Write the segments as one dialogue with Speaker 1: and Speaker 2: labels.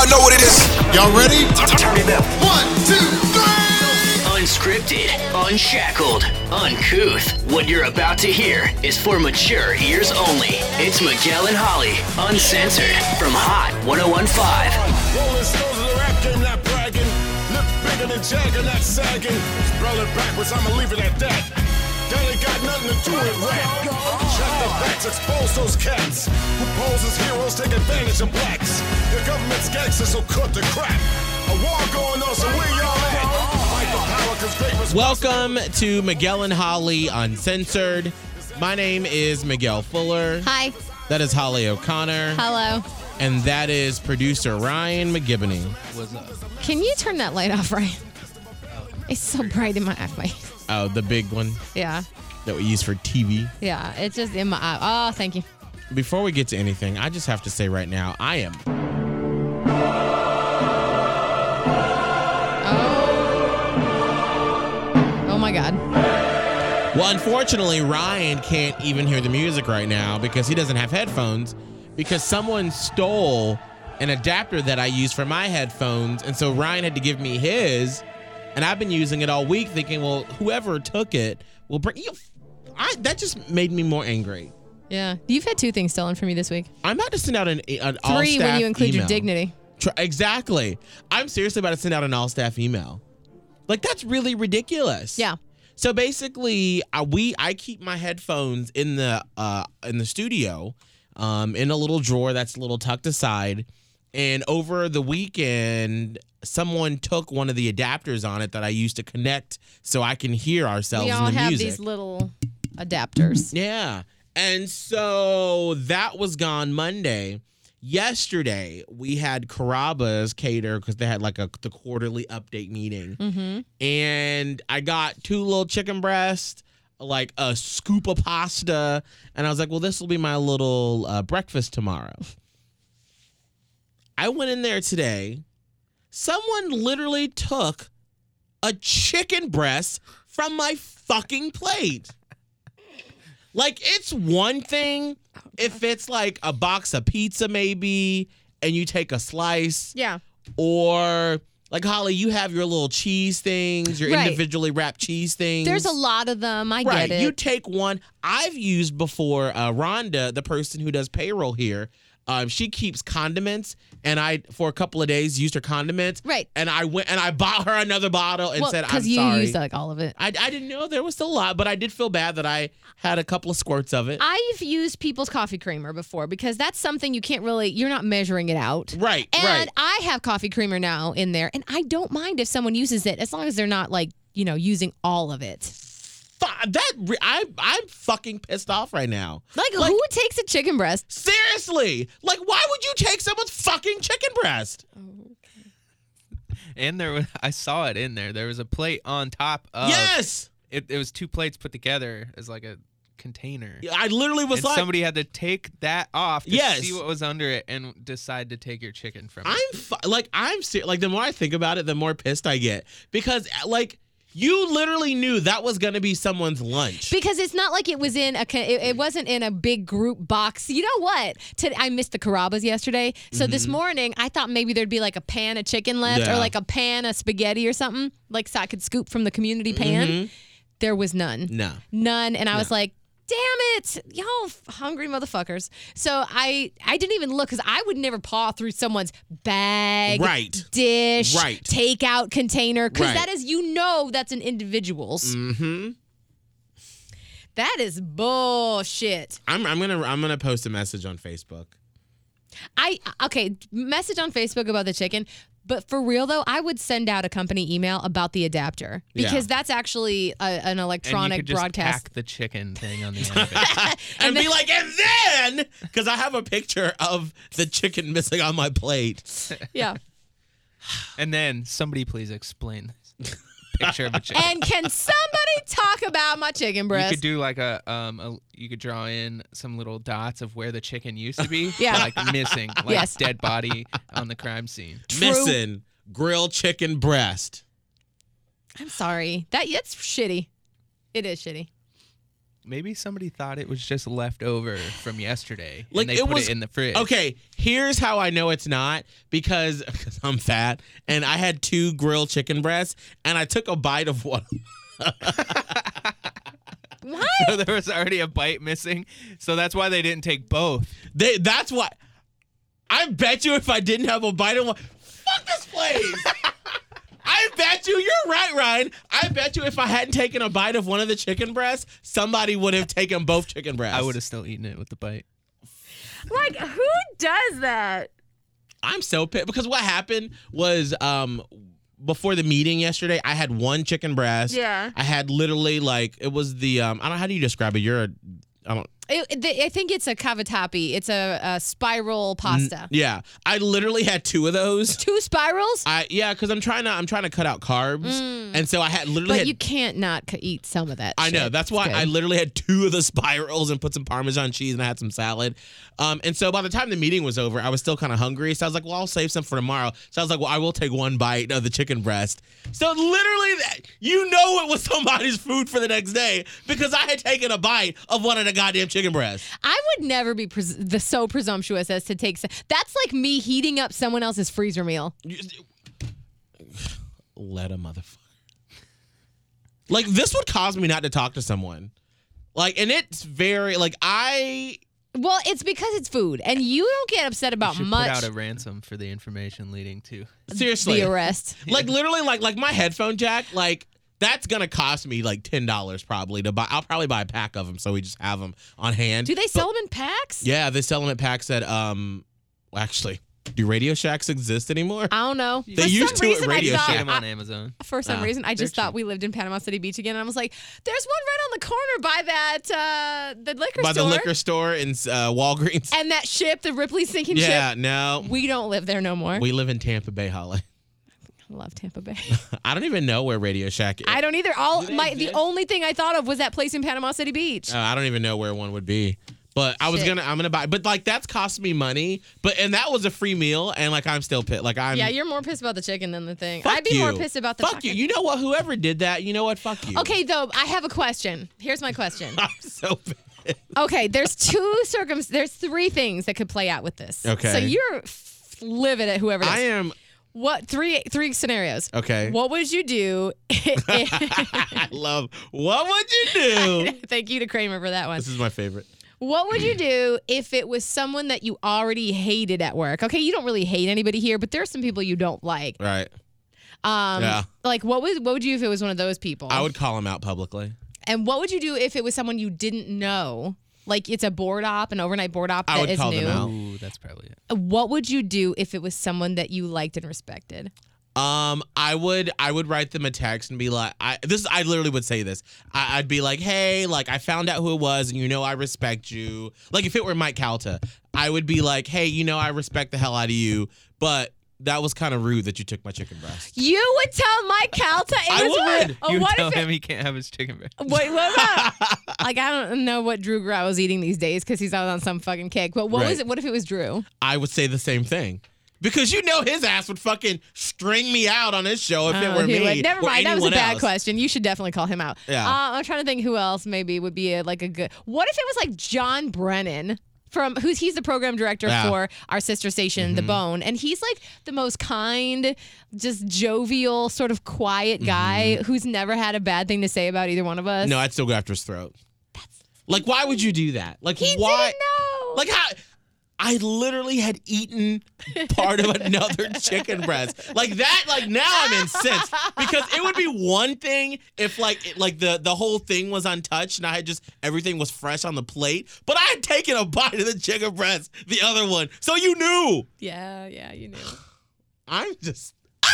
Speaker 1: Y'all know what it is. Y'all ready?
Speaker 2: Turn it up.
Speaker 1: 1, 2, 3.
Speaker 2: Unscripted, unshackled, uncouth. What you're about to hear is for mature ears only. It's Miguel and Holly, uncensored, from Hot 101.5.
Speaker 3: Rolling stones of the rap game, not bragging. Lips bigger than Jagger, not sagging. Spelling backwards, I'ma leave it at that. That ain't got nothing to do with rap. Check the facts, expose those cats who pose as heroes, take advantage of blacks. The government's gangsters, so cut the crap. A war going on, so where y'all at? Fight for power, 'cause great
Speaker 4: Welcome to Miguel and Holly Uncensored. My name is Miguel Fuller.
Speaker 5: Hi.
Speaker 4: That is Holly O'Connor.
Speaker 5: Hello.
Speaker 4: And that is producer Ryan McGibney.
Speaker 6: What's up?
Speaker 5: Can you turn that light off, Ryan? It's so bright in my eye.
Speaker 4: Oh, the big one
Speaker 5: Yeah.
Speaker 4: that we use for TV.
Speaker 5: Yeah. It's just in my eye. Oh, thank you.
Speaker 4: Before we get to anything, I just have to say right now, I am
Speaker 5: Oh my God.
Speaker 4: Well, unfortunately, Ryan can't even hear the music right now because he doesn't have headphones because someone stole an adapter that I use for my headphones. And so Ryan had to give me his. And I've been using it all week thinking, well, whoever took it will bring you. That just made me more angry.
Speaker 5: Yeah. You've had two things stolen from you this week.
Speaker 4: I'm about to send out an all-staff
Speaker 5: Three when you include
Speaker 4: email.
Speaker 5: your dignity.
Speaker 4: Exactly. I'm seriously about to send out an all-staff email. Like, that's really ridiculous.
Speaker 5: Yeah.
Speaker 4: So basically, I keep my headphones in the studio, in a little drawer that's a little tucked aside. And over the weekend, someone took one of the adapters on it that I used to connect so I can hear ourselves
Speaker 5: We
Speaker 4: in
Speaker 5: all
Speaker 4: the
Speaker 5: have
Speaker 4: music.
Speaker 5: these little adapters.
Speaker 4: Yeah. And so that was gone Monday. Yesterday, we had Carrabba's cater because they had like the quarterly update meeting.
Speaker 5: Mm-hmm.
Speaker 4: And I got 2 little chicken breasts, like a scoop of pasta. And I was like, well, this will be my little breakfast tomorrow. I went in there today. Someone literally took a chicken breast from my fucking plate. Like, it's one thing if it's like a box of pizza maybe and you take a slice.
Speaker 5: Yeah.
Speaker 4: Or like, Holly, you have your little cheese things, your
Speaker 5: Right.
Speaker 4: individually wrapped cheese things.
Speaker 5: There's a lot of them. I
Speaker 4: Right.
Speaker 5: get it.
Speaker 4: You take one. I've used before, Rhonda, the person who does payroll here, she keeps condiments, and I, for a couple of days, used her condiments.
Speaker 5: Right.
Speaker 4: And I went and I bought her another bottle and said, I'm
Speaker 5: because you
Speaker 4: sorry.
Speaker 5: used like all of it.
Speaker 4: I didn't know there was still a lot, but I did feel bad that I had a couple of squirts of it.
Speaker 5: I've used People's Coffee Creamer before because that's something you can't really, you're not measuring it out.
Speaker 4: Right,
Speaker 5: And
Speaker 4: right.
Speaker 5: I have coffee creamer now in there, and I don't mind if someone uses it as long as they're not like, using all of it.
Speaker 4: I'm fucking pissed off right now.
Speaker 5: Like who takes a chicken breast?
Speaker 4: Seriously. Like, why would you take someone's fucking chicken breast?
Speaker 6: And I saw it in there. There was a plate on top of.
Speaker 4: Yes.
Speaker 6: It was 2 plates put together as like a container.
Speaker 4: I literally was
Speaker 6: And
Speaker 4: like,
Speaker 6: somebody had to take that off to
Speaker 4: Yes.
Speaker 6: see what was under it and decide to take your chicken from it.
Speaker 4: I'm serious. The more I think about it, the more pissed I get because you literally knew that was going to be someone's lunch.
Speaker 5: Because it's not like it was in it wasn't in a big group box. You know what? I missed the Carrabba's yesterday. So this morning, I thought maybe there'd be like a pan of chicken left or like a pan of spaghetti or something, like so I could scoop from the community pan. There was none.
Speaker 4: No.
Speaker 5: None. And I was like, damn it, y'all hungry motherfuckers. So I didn't even look because I would never paw through someone's bag, dish, takeout container because that is, that's an individual's.
Speaker 4: Mm-hmm.
Speaker 5: That is bullshit.
Speaker 4: I'm gonna post a message on Facebook.
Speaker 5: Message on Facebook about the chicken. But for real, though, I would send out a company email about the adapter because that's actually an electronic
Speaker 6: and you could
Speaker 5: broadcast.
Speaker 6: just pack the chicken thing on the end of it.
Speaker 4: and be like, and then, because I have a picture of the chicken missing on my plate.
Speaker 5: Yeah.
Speaker 6: And then somebody please explain this. Picture of a chicken.
Speaker 5: And can somebody talk about my chicken breast?
Speaker 6: You could do like you could draw in some little dots of where the chicken used to be.
Speaker 5: Yeah.
Speaker 6: Like missing, like dead body on the crime scene.
Speaker 4: Missing grilled chicken breast.
Speaker 5: I'm sorry. That's shitty. It is shitty.
Speaker 6: Maybe somebody thought it was just left over from yesterday.
Speaker 4: Like,
Speaker 6: and they
Speaker 4: it
Speaker 6: put
Speaker 4: was-
Speaker 6: it in the fridge.
Speaker 4: Okay, here's how I know it's not because I'm fat and I had 2 grilled chicken breasts and I took a bite of one.
Speaker 5: What?
Speaker 6: So there was already a bite missing. So that's why they didn't take both.
Speaker 4: That's why. I bet you if I didn't have a bite of one, fuck this place. I bet you, you're right, Ryan. I bet you if I hadn't taken a bite of one of the chicken breasts, somebody would have taken both chicken breasts.
Speaker 6: I would have still eaten it with the bite.
Speaker 5: Like, who does that?
Speaker 4: I'm so pissed because what happened was before the meeting yesterday, I had 1 chicken breast.
Speaker 5: Yeah.
Speaker 4: I had literally like it was the I don't know, how do you describe it?
Speaker 5: I think it's a cavatappi. It's a spiral pasta.
Speaker 4: Yeah, I literally had 2 of those.
Speaker 5: 2 spirals?
Speaker 4: Because I'm trying to cut out carbs, and so I had literally.
Speaker 5: But you can't not eat some of that.
Speaker 4: I know.
Speaker 5: shit.
Speaker 4: That's why
Speaker 5: It's good.
Speaker 4: I literally had 2 of the spirals and put some Parmesan cheese and I had some salad. And so by the time the meeting was over, I was still kind of hungry. So I was like, well, I'll save some for tomorrow. So I was like, well, I will take 1 bite of the chicken breast. So literally, it was somebody's food for the next day because I had taken a bite of one of the goddamn chicken breasts.
Speaker 5: I would never be so presumptuous as to take. That's like me heating up someone else's freezer meal.
Speaker 4: Let a motherfucker. Like, this would cause me not to talk to someone. Like, and it's very, like,
Speaker 5: Well, it's because it's food, and you don't get upset
Speaker 6: You
Speaker 5: about
Speaker 6: should
Speaker 5: much.
Speaker 6: put out a ransom for the information leading to.
Speaker 4: seriously.
Speaker 5: The arrest.
Speaker 4: Like, literally, like my headphone jack, like, that's going to cost me, like, $10 probably to buy. I'll probably buy a pack of them so we just have them on hand.
Speaker 5: Do they sell them in packs?
Speaker 4: Yeah, they sell them at packs at, actually, do Radio Shacks exist anymore?
Speaker 5: I don't know.
Speaker 4: They
Speaker 5: For
Speaker 4: used
Speaker 5: some
Speaker 4: to at
Speaker 5: reason,
Speaker 4: Radio
Speaker 5: I thought,
Speaker 6: Get
Speaker 4: Shack.
Speaker 6: them on Amazon.
Speaker 5: For some reason, I just
Speaker 6: they're
Speaker 5: thought
Speaker 6: cheap.
Speaker 5: we lived in Panama City Beach again, and I was like, "There's one right on the corner by that the liquor
Speaker 4: By
Speaker 5: store,
Speaker 4: the liquor store in Walgreens.
Speaker 5: and that ship, the Ripley sinking
Speaker 4: Yeah,
Speaker 5: ship.
Speaker 4: no.
Speaker 5: We don't live there no more.
Speaker 4: We live in Tampa Bay, Holly.
Speaker 5: I love Tampa Bay.
Speaker 4: I don't even know where Radio Shack is.
Speaker 5: I don't either. The
Speaker 4: exist?
Speaker 5: only thing I thought of was that place in Panama City Beach.
Speaker 4: I don't even know where one would be. But I'm gonna buy. But like that's cost me money. And that was a free meal. And like I'm still pissed. Like I'm.
Speaker 5: Yeah, you're more pissed about the chicken than the thing.
Speaker 4: Fuck
Speaker 5: I'd be
Speaker 4: you.
Speaker 5: more pissed about the
Speaker 4: Fuck
Speaker 5: fucking-
Speaker 4: you. You know what? Whoever did that, you know what? Fuck you.
Speaker 5: Okay, though, I have a question. Here's my question.
Speaker 4: I'm so pissed.
Speaker 5: Okay, there's 3 things that could play out with this.
Speaker 4: Okay.
Speaker 5: So you're livid at whoever it is.
Speaker 4: I am.
Speaker 5: What three scenarios?
Speaker 4: Okay.
Speaker 5: What would you do?
Speaker 4: I love. What would you do?
Speaker 5: Thank you to Kramer for that one.
Speaker 4: This is my favorite.
Speaker 5: What would you do if it was someone that you already hated at work? Okay, you don't really hate anybody here, but there's some people you don't like.
Speaker 4: Right. Yeah.
Speaker 5: Like what would you do if it was one of those people?
Speaker 4: I would call him out publicly.
Speaker 5: And what would you do if it was someone you didn't know? Like it's a board op, an overnight board op
Speaker 4: I
Speaker 5: that
Speaker 4: would
Speaker 5: is
Speaker 4: call them
Speaker 5: new.
Speaker 4: out.
Speaker 6: Ooh, that's probably it.
Speaker 5: What would you do if it was someone that you liked and respected?
Speaker 4: I would write them a text and be like, I literally would say this. I'd be like, hey, like I found out who it was, and I respect you. Like if it were Mike Calta, I would be like, hey, I respect the hell out of you, but that was kind of rude that you took my chicken breast.
Speaker 5: You would tell Mike Calta it
Speaker 4: I
Speaker 5: was
Speaker 4: would.
Speaker 5: rude. Oh,
Speaker 6: You
Speaker 5: what
Speaker 6: tell
Speaker 5: if
Speaker 6: him he can't have his chicken breast.
Speaker 5: Wait, what about? Like I don't know what Drew Grau is eating these days because he's out on some fucking kick. But what
Speaker 4: Right.
Speaker 5: was it? What if it was Drew?
Speaker 4: I would say the same thing. Because his ass would fucking string me out on his show if it
Speaker 5: Oh,
Speaker 4: were
Speaker 5: he
Speaker 4: me.
Speaker 5: would. Never
Speaker 4: or
Speaker 5: mind. That was a
Speaker 4: anyone
Speaker 5: bad
Speaker 4: else.
Speaker 5: question. You should definitely call him out.
Speaker 4: Yeah.
Speaker 5: I'm trying to think who else maybe would be a good. What if it was like John Brennan? He's the program director
Speaker 4: Yeah.
Speaker 5: for our sister station, The Bone, and he's like the most kind, just jovial, sort of quiet guy who's never had a bad thing to say about either one of us.
Speaker 4: No, I'd still go after his throat. Like, why would you do that? Like,
Speaker 5: he
Speaker 4: why?
Speaker 5: didn't know.
Speaker 4: Like, how? I literally had eaten part of another chicken breast. Like that, like now I'm incensed. Because it would be one thing if like the whole thing was untouched and I had just everything was fresh on the plate. But I had taken a bite of the chicken breast, the other one. So you knew.
Speaker 5: Yeah, you knew.
Speaker 4: I'm just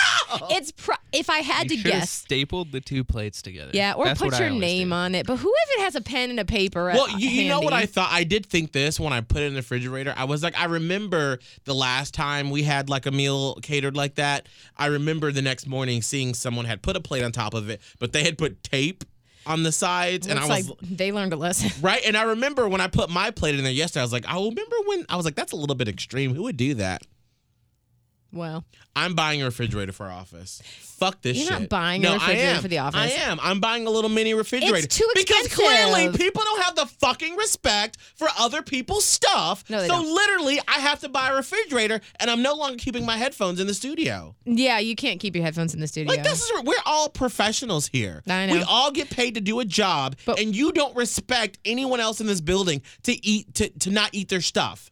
Speaker 5: If I had
Speaker 6: You
Speaker 5: to
Speaker 6: should have
Speaker 5: guess.
Speaker 6: stapled the 2 plates together.
Speaker 5: Yeah, or
Speaker 6: That's
Speaker 5: put
Speaker 6: what I
Speaker 5: your
Speaker 6: always
Speaker 5: name
Speaker 6: do.
Speaker 5: on it. But who if it has a pen and a paper?
Speaker 4: Well, you know what I
Speaker 5: handy?
Speaker 4: thought? I did think this when I put it in the refrigerator. I was like, I remember the last time we had like a meal catered like that. I remember the next morning seeing someone had put a plate on top of it, but they had put tape on the sides. And I
Speaker 5: Looks
Speaker 4: was
Speaker 5: like they learned a lesson.
Speaker 4: right. And I remember when I put my plate in there yesterday, I was like, I remember when I was like, that's a little bit extreme. Who would do that?
Speaker 5: Well,
Speaker 4: I'm buying a refrigerator for our office. Fuck this shit.
Speaker 5: You're not buying a refrigerator for the office.
Speaker 4: I am. I'm buying a little mini refrigerator.
Speaker 5: It's too expensive.
Speaker 4: Because clearly people don't have the fucking respect for other people's stuff.
Speaker 5: No, they
Speaker 4: so
Speaker 5: don't.
Speaker 4: literally, I have to buy a refrigerator, and I'm no longer keeping my headphones in the studio.
Speaker 5: yeah, you can't keep your headphones in the studio.
Speaker 4: Like, we're all professionals here.
Speaker 5: I know.
Speaker 4: We all get paid to do a job,
Speaker 5: But-
Speaker 4: and you don't respect anyone else in this building to not eat their stuff.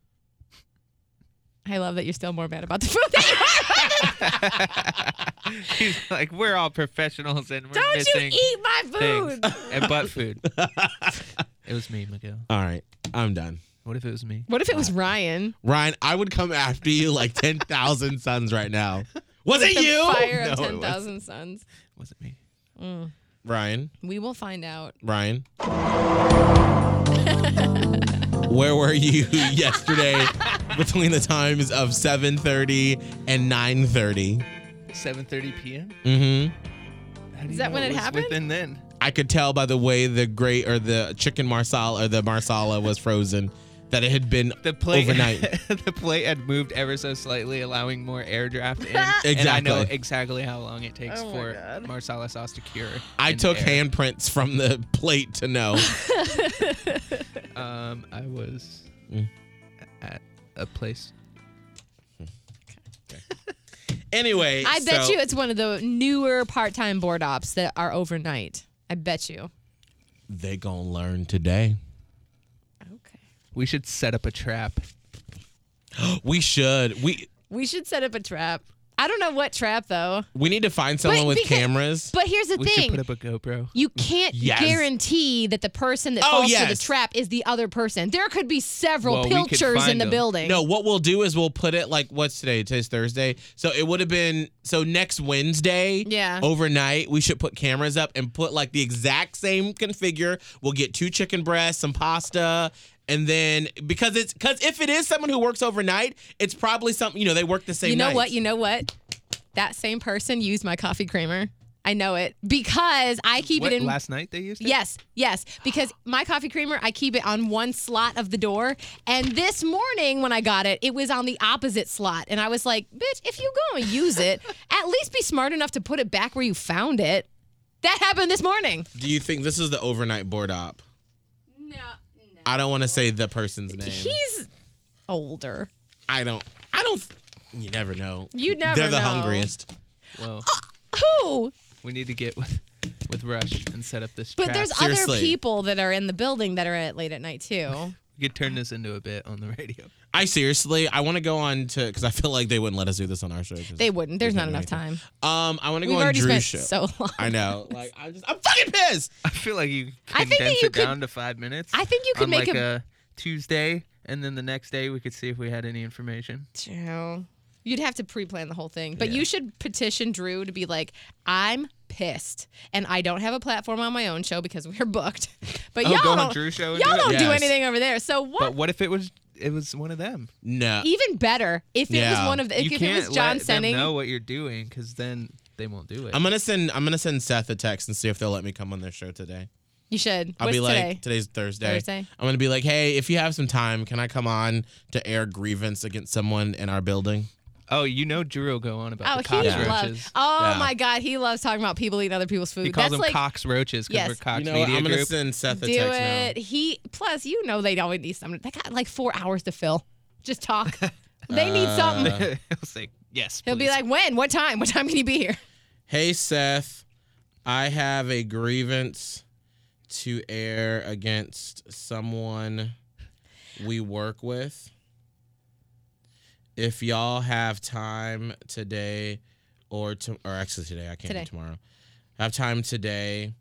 Speaker 5: I love that you're still more mad about the food than you are.
Speaker 6: He's like, we're all professionals and we're
Speaker 5: Don't you
Speaker 6: missing
Speaker 5: eat my
Speaker 6: things.
Speaker 5: food.
Speaker 6: And butt food. It was me, Miguel.
Speaker 4: All right, I'm done.
Speaker 6: What if it was me?
Speaker 5: What if it was Ryan?
Speaker 4: Ryan, I would come after you like 10,000 suns right now. Was it
Speaker 5: The
Speaker 4: you?
Speaker 5: Fire of
Speaker 4: No, it
Speaker 5: 10,000 suns.
Speaker 6: Was it me?
Speaker 4: Ryan,
Speaker 5: We will find out.
Speaker 4: Ryan. Where were you yesterday between the times of 7:30 and 9:30?
Speaker 6: 7:30 p.m.?
Speaker 4: Mm-hmm.
Speaker 6: How do
Speaker 5: Is
Speaker 6: you
Speaker 5: that
Speaker 6: know
Speaker 5: when it
Speaker 6: was
Speaker 5: happened?
Speaker 6: Within then.
Speaker 4: I could tell by the way the chicken marsala or the marsala was frozen that it had been
Speaker 6: The plate
Speaker 4: overnight.
Speaker 6: The plate had moved ever so slightly, allowing more air draft in. And I
Speaker 4: Exactly.
Speaker 6: know exactly how long it takes
Speaker 5: Oh my
Speaker 6: for
Speaker 5: God.
Speaker 6: marsala sauce to cure.
Speaker 4: I
Speaker 6: in
Speaker 4: took
Speaker 6: air.
Speaker 4: handprints from the plate to know.
Speaker 6: I was at a place.
Speaker 4: Anyway,
Speaker 5: I bet
Speaker 4: so
Speaker 5: you it's one of the newer part-time board ops that are overnight. I bet you.
Speaker 4: they gonna learn today.
Speaker 5: Okay.
Speaker 6: We should set up a trap.
Speaker 4: We should.
Speaker 5: We should set up a trap. I don't know what trap though.
Speaker 4: We need to find someone
Speaker 5: But
Speaker 4: with
Speaker 5: because-
Speaker 4: cameras.
Speaker 5: But here's the
Speaker 6: We should
Speaker 5: thing.
Speaker 6: put up a GoPro.
Speaker 5: You can't
Speaker 4: Yes.
Speaker 5: guarantee that the person that
Speaker 4: Oh,
Speaker 5: falls for the
Speaker 4: yes.
Speaker 5: trap is the other person. There could be several
Speaker 6: Well, we could
Speaker 5: pilchers in
Speaker 6: find
Speaker 5: the
Speaker 6: them.
Speaker 5: building.
Speaker 4: No, what we'll do is we'll put it like, what's today? Today's Thursday. So it would have been, next Wednesday,
Speaker 5: Yeah.
Speaker 4: overnight, we should put cameras up and put like the exact same configure. We'll get 2 chicken breasts, some pasta. And then, because if it is someone who works overnight, it's probably something, they work the same
Speaker 5: You know
Speaker 4: night.
Speaker 5: what? You know what? That same person used my coffee creamer. I know it because I keep
Speaker 6: What,
Speaker 5: it in.
Speaker 6: last night they used it?
Speaker 5: Yes. Because my coffee creamer, I keep it on one slot of the door. And this morning when I got it, it was on the opposite slot. And I was like, bitch, if you go and use it, at least be smart enough to put it back where you found it. That happened this morning.
Speaker 4: Do you think this is the overnight board op?
Speaker 5: No.
Speaker 4: I don't want to say the person's name.
Speaker 5: He's older.
Speaker 4: I don't, you never know.
Speaker 5: You never
Speaker 4: They're the
Speaker 5: know.
Speaker 4: hungriest.
Speaker 6: Well,
Speaker 5: Who?
Speaker 6: we need to get with Rush and set up this
Speaker 5: But
Speaker 6: trap.
Speaker 5: there's
Speaker 4: Seriously.
Speaker 5: other people that are in the building that are at late at night too.
Speaker 6: We could turn this into a bit on the radio.
Speaker 4: I want to go on to, because I feel like they wouldn't let us do this on our show. 'cause
Speaker 5: They wouldn't. There's not
Speaker 4: we
Speaker 5: enough
Speaker 4: can't do
Speaker 5: time.
Speaker 4: anything. I want to
Speaker 5: We've
Speaker 4: go on
Speaker 5: already
Speaker 4: Drew's
Speaker 5: spent
Speaker 4: show.
Speaker 5: so long.
Speaker 4: I know. Like, I'm fucking pissed.
Speaker 6: I feel like you
Speaker 5: I think that
Speaker 6: condense
Speaker 5: you
Speaker 6: it
Speaker 5: could-
Speaker 6: down to 5 minutes.
Speaker 5: I think you could
Speaker 6: on
Speaker 5: make
Speaker 6: like
Speaker 5: a-
Speaker 6: a Tuesday, and then the next day we could see if we had any information.
Speaker 5: True. You'd have to pre-plan the whole thing. But
Speaker 6: Yeah.
Speaker 5: you should petition Drew to be like, I'm pissed. And I don't have a platform on my own show because we're booked. But
Speaker 6: Oh,
Speaker 5: y'all
Speaker 6: go on
Speaker 5: don't,
Speaker 6: Drew's show and
Speaker 5: y'all
Speaker 6: do it?
Speaker 5: don't do
Speaker 4: Yes.
Speaker 5: anything over there. So what?
Speaker 6: But what if it was one of them?
Speaker 4: No.
Speaker 5: Even better if it was
Speaker 4: Yeah.
Speaker 5: one of the,
Speaker 6: You
Speaker 5: if it
Speaker 6: can't
Speaker 5: was John
Speaker 6: let them
Speaker 5: Senning.
Speaker 6: know what you're doing, because then they won't do it.
Speaker 4: I'm gonna send Seth a text and see if they'll let me come on their show today.
Speaker 5: You should.
Speaker 4: I'll
Speaker 5: What's
Speaker 4: be like,
Speaker 5: today?
Speaker 4: today's Thursday.
Speaker 5: Thursday?
Speaker 4: I'm gonna be like, hey, if you have some time, can I come on to air grievance against someone in our building?
Speaker 6: Oh, Drew will go on about
Speaker 5: Oh,
Speaker 6: the
Speaker 5: he
Speaker 6: cockroaches.
Speaker 5: loves. Oh
Speaker 4: Yeah.
Speaker 5: my God, he loves talking about people eating other people's food.
Speaker 6: He calls
Speaker 5: That's
Speaker 6: them
Speaker 5: like,
Speaker 6: Cox Roaches because
Speaker 5: Yes.
Speaker 6: we're Cox
Speaker 4: You know what?
Speaker 6: Media
Speaker 4: I'm gonna
Speaker 6: Group.
Speaker 4: send Seth a
Speaker 5: do
Speaker 4: text
Speaker 5: it.
Speaker 4: now.
Speaker 5: He plus they always need something. They got like 4 hours to fill. Just talk. They need something.
Speaker 6: He'll say yes.
Speaker 5: He'll be
Speaker 6: please."
Speaker 5: like, when? What time? What time can you be here?
Speaker 4: Hey Seth, I have a grievance to air against someone we work with. If y'all have time today, or actually today, I can't
Speaker 5: Today.
Speaker 4: do tomorrow. Have time today,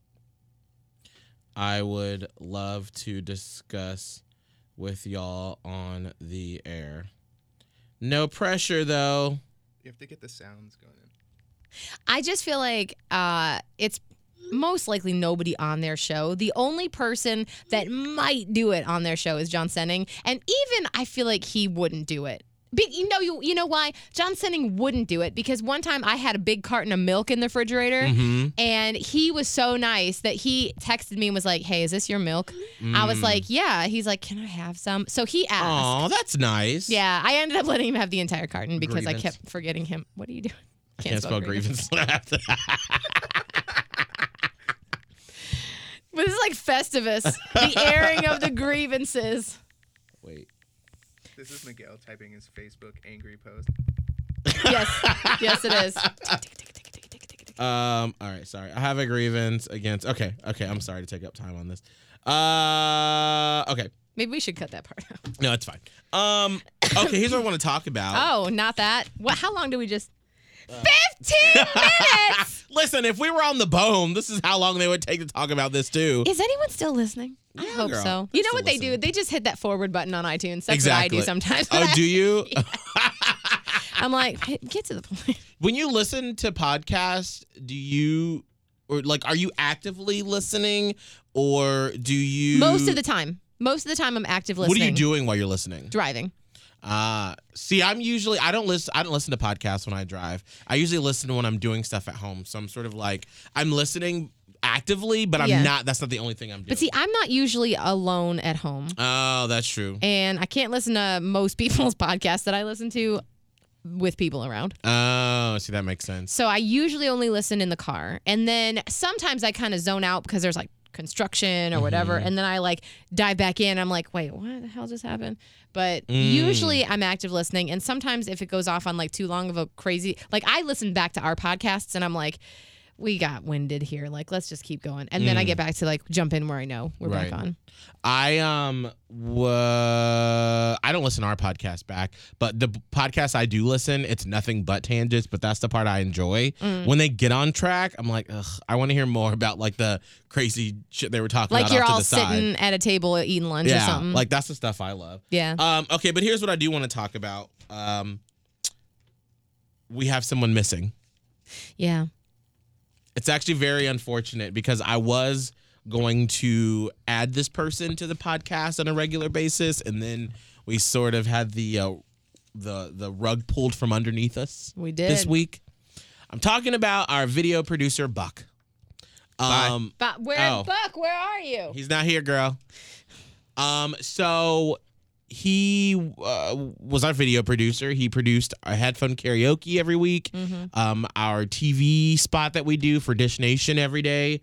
Speaker 4: I would love to discuss with y'all on the air. No pressure though.
Speaker 6: You have to get the sounds going in.
Speaker 5: I just feel like it's most likely nobody on their show. The only person that might do it on their show is John Senning. And even I feel like he wouldn't do it. You know why? John Sinning wouldn't do it because one time I had a big carton of milk in the refrigerator and he was so nice that he texted me and was like, hey, is this your milk? I was like, yeah. He's like, can I have some? So he asked.
Speaker 4: Oh, that's nice.
Speaker 5: Yeah, I ended up letting him have the entire carton because
Speaker 4: Grievance.
Speaker 5: I kept forgetting him. What are you doing?
Speaker 4: I can't spell grievance.
Speaker 5: But this is like Festivus, the airing of the grievances.
Speaker 4: Wait.
Speaker 6: This is Miguel typing his Facebook angry post.
Speaker 5: Yes, it is.
Speaker 4: All right, sorry. I have a grievance against. Okay. I'm sorry to take up time on this. Okay.
Speaker 5: Maybe we should cut that part out.
Speaker 4: No, it's fine. Okay, here's what I want to talk about.
Speaker 5: Oh, not that. What? How long do we just? 15 minutes.
Speaker 4: Listen, if we were on the bone, this is how long they would take to talk about this too.
Speaker 5: Is anyone still listening? I hope
Speaker 4: girl.
Speaker 5: so.
Speaker 4: They're
Speaker 5: You know what they
Speaker 4: still
Speaker 5: do? They just hit that forward button on iTunes. That's
Speaker 4: Exactly.
Speaker 5: what I do sometimes.
Speaker 4: Oh, do you?
Speaker 5: I'm like, hey, get to the point.
Speaker 4: When you listen to podcasts, are you actively listening, or do you?
Speaker 5: Most of the time I'm active listening.
Speaker 4: What are you doing while you're listening?
Speaker 5: Driving.
Speaker 4: See, I don't listen to podcasts when I drive. I usually listen when I'm doing stuff at home. So I'm sort of like, I'm listening actively, but I'm not. That's not the only thing I'm doing.
Speaker 5: But see, I'm not usually alone at home.
Speaker 4: Oh, that's true.
Speaker 5: And I can't listen to most people's podcasts that I listen to with people around.
Speaker 4: Oh, see, that makes sense.
Speaker 5: So I usually only listen in the car. And then sometimes I kind of zone out because there's like construction or whatever. And then I like dive back in. I'm like, wait, what the hell just happened? But usually I'm active listening. And sometimes if it goes off on like too long of a crazy, like I listen back to our podcasts and I'm like, we got winded here. Like, let's just keep going. And then I get back to like jump in where I know we're back on.
Speaker 4: I don't listen to our podcast back, but the podcast I do listen, it's nothing but tangents, but that's the part I enjoy. When they get on track, I'm like, ugh, I want to hear more about like the crazy shit they were talking
Speaker 5: like
Speaker 4: about
Speaker 5: you're
Speaker 4: off to
Speaker 5: all
Speaker 4: the side.
Speaker 5: sitting at a table eating lunch or something.
Speaker 4: Like that's the stuff I love.
Speaker 5: Yeah.
Speaker 4: Okay, but here's what I do want to talk about. We have someone missing.
Speaker 5: Yeah.
Speaker 4: It's actually very unfortunate because I was going to add this person to the podcast on a regular basis, and then we sort of had the rug pulled from underneath us.
Speaker 5: We did
Speaker 4: this week. I'm talking about our video producer Buck.
Speaker 5: But Buck, where are you?
Speaker 4: He's not here, girl. So he was our video producer. He produced our headphone karaoke every week. Our TV spot that we do for Dish Nation every day.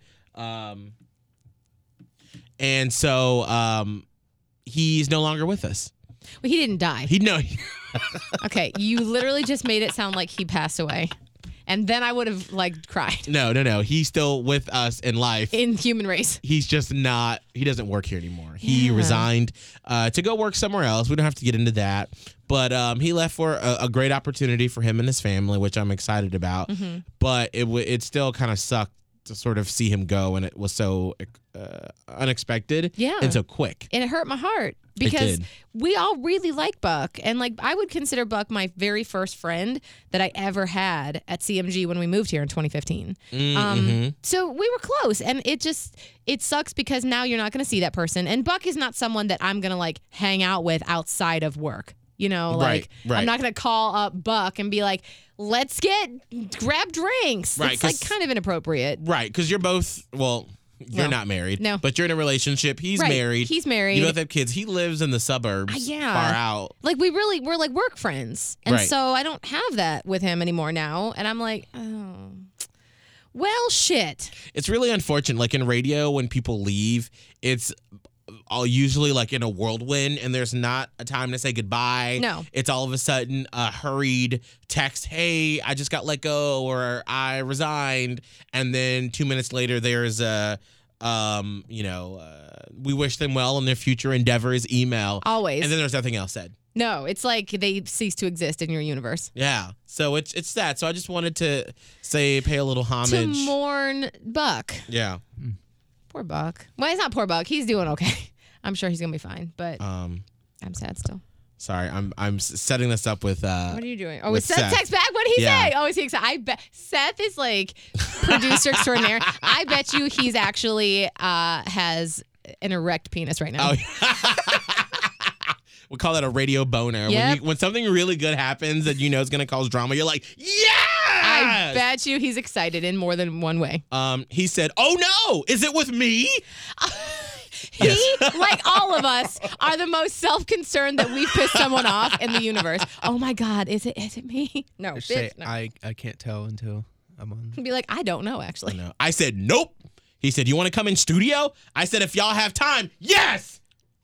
Speaker 4: And so he's no longer with us.
Speaker 5: Well, he didn't die. Okay, you literally just made it sound like he passed away. And then I would have like cried.
Speaker 4: No. He's still with us in life.
Speaker 5: In human race.
Speaker 4: He's just not, he doesn't work here anymore. He resigned to go work somewhere else. We don't have to get into that. But he left for a great opportunity for him and his family, which I'm excited about. But it still kind of sucked to sort of see him go, and it was so unexpected and so quick.
Speaker 5: And it hurt my heart because we all really like Buck. And like I would consider Buck my very first friend that I ever had at CMG when we moved here in 2015. So we were close, and it sucks because now you're not going to see that person. And Buck is not someone that I'm going to like hang out with outside of work. You know, like I'm not going to call up Buck and be like, let's grab drinks.
Speaker 4: Right,
Speaker 5: it's like kind of inappropriate.
Speaker 4: Right, because you're both, you're not married.
Speaker 5: No.
Speaker 4: But you're in a relationship. He's married.
Speaker 5: He's married.
Speaker 4: You both have kids. He lives in the suburbs far out.
Speaker 5: Like we're like work friends. And so I don't have that with him anymore now. And I'm like, oh, well, shit.
Speaker 4: It's really unfortunate. Like in radio, when people leave, it's all usually like in a whirlwind, and there's not a time to say goodbye.
Speaker 5: No.
Speaker 4: It's all of a sudden a hurried text, hey, I just got let go, or I resigned. And then 2 minutes later, there's a, we wish them well in their future endeavors email.
Speaker 5: Always.
Speaker 4: And then there's nothing else said.
Speaker 5: No, it's like they cease to exist in your universe.
Speaker 4: Yeah. So it's that. So I just wanted to pay a little homage.
Speaker 5: To mourn Buck.
Speaker 4: Yeah.
Speaker 5: Poor Buck. Well, he's not poor Buck. He's doing okay. I'm sure he's gonna be fine, but I'm sad still.
Speaker 4: Sorry, I'm setting this up with.
Speaker 5: What are you doing? Oh,
Speaker 4: with
Speaker 5: Seth text back. What did he say? Oh, is he excited? I bet Seth is like producer extraordinaire. I bet you he's actually has an erect penis right now.
Speaker 4: Oh. We call that a radio boner.
Speaker 5: Yep.
Speaker 4: When something really good happens that you know is going to cause drama, you're like, yeah!
Speaker 5: I bet you he's excited in more than one way.
Speaker 4: He said, oh no, is it with me?
Speaker 5: He, like all of us, are the most self-concerned that we've pissed someone off in the universe. Oh my God, is it me? No,
Speaker 6: Just say,
Speaker 5: bitch, no.
Speaker 6: I can't tell until I'm on.
Speaker 5: Be like, I don't know, actually.
Speaker 4: No. I said, nope. He said, you want to come in studio? I said, if y'all have time, yes!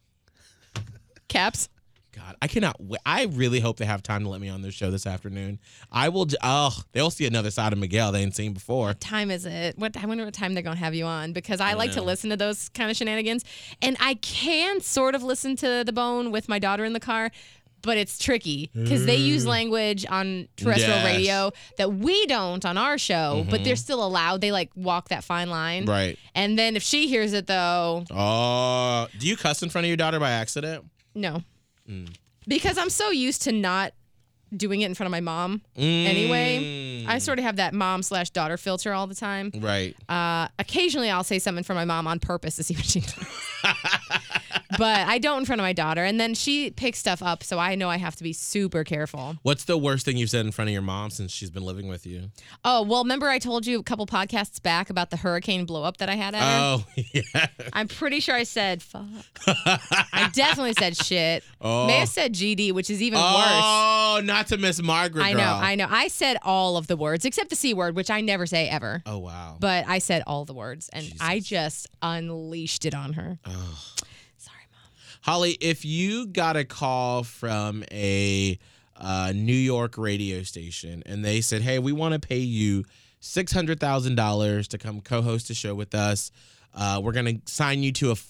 Speaker 5: Caps.
Speaker 4: God, I cannot wait. I really hope they have time to let me on this show this afternoon. I will, they'll see another side of Miguel they ain't seen before.
Speaker 5: What time is it? I wonder what time they're going to have you on, because I like to listen to those kind of shenanigans. And I can sort of listen to The Bone with my daughter in the car, but it's tricky because they use language on terrestrial radio that we don't on our show, but they're still allowed. They like walk that fine line.
Speaker 4: Right.
Speaker 5: And then if she hears it though.
Speaker 4: Oh, do you cuss in front of your daughter by accident?
Speaker 5: No. Because I'm so used to not doing it in front of my mom anyway. I sort of have that mom/daughter filter all the time.
Speaker 4: Right.
Speaker 5: Occasionally I'll say something in front of my mom on purpose to see what she does. But I don't in front of my daughter. And then she picks stuff up, so I know I have to be super careful.
Speaker 4: What's the worst thing you've said in front of your mom since she's been living with you?
Speaker 5: Oh, well, remember I told you a couple podcasts back about the hurricane blow up that I had at her?
Speaker 4: Oh, yeah.
Speaker 5: I'm pretty sure I said fuck. I definitely said shit.
Speaker 4: Oh.
Speaker 5: May have said GD, which is even worse.
Speaker 4: Oh, not to Miss Margaret,
Speaker 5: I
Speaker 4: girl.
Speaker 5: know. I said all of the words except the C word, which I never say ever.
Speaker 4: Oh, wow.
Speaker 5: But I said all the words, and
Speaker 4: Jesus.
Speaker 5: I just unleashed it on her.
Speaker 4: Oh.
Speaker 5: Sorry, Mom.
Speaker 4: Holly, if you got a call from a New York radio station and they said, hey, we want to pay you $600,000 to come co-host a show with us. We're going to sign you to a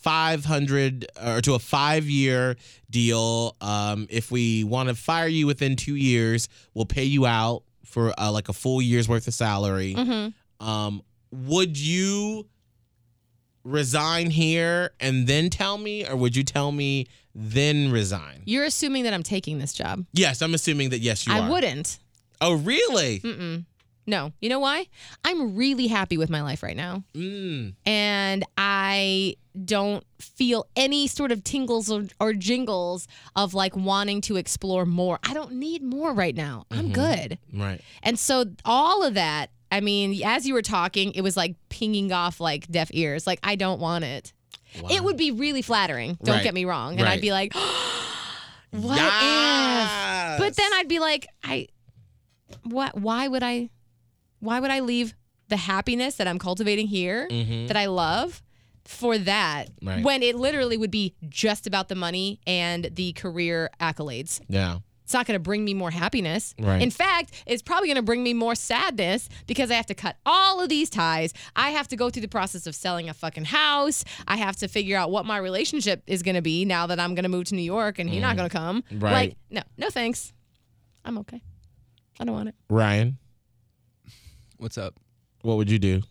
Speaker 4: 5-year deal. If we want to fire you within 2 years, we'll pay you out for like a full year's worth of salary. Would you resign here and then tell me, or would you tell me then resign?
Speaker 5: You're assuming that I'm taking this job.
Speaker 4: Yes, I'm assuming that yes, you are.
Speaker 5: I wouldn't.
Speaker 4: Oh, really?
Speaker 5: No. You know why? I'm really happy with my life right now. And I don't feel any sort of tingles or jingles of like wanting to explore more. I don't need more right now. I'm good.
Speaker 4: Right.
Speaker 5: And so all of that, I mean, as you were talking, it was like pinging off like deaf ears. Like, I don't want it.
Speaker 4: Wow.
Speaker 5: It would be really flattering. Don't
Speaker 4: Right.
Speaker 5: get me wrong. And
Speaker 4: Right.
Speaker 5: I'd be like, what
Speaker 4: Yes.
Speaker 5: if? But then I'd be like, why would I leave the happiness that I'm cultivating here, that I love, for that,
Speaker 4: Right.
Speaker 5: when it literally would be just about the money and the career accolades?
Speaker 4: Yeah.
Speaker 5: It's not going to bring me more happiness.
Speaker 4: Right.
Speaker 5: In fact, it's probably going to bring me more sadness because I have to cut all of these ties. I have to go through the process of selling a fucking house. I have to figure out what my relationship is going to be now that I'm going to move to New York and he's not going to come.
Speaker 4: Right.
Speaker 5: Like, no thanks. I'm okay. I don't want it.
Speaker 4: Ryan,
Speaker 6: What's up?
Speaker 4: what would you do?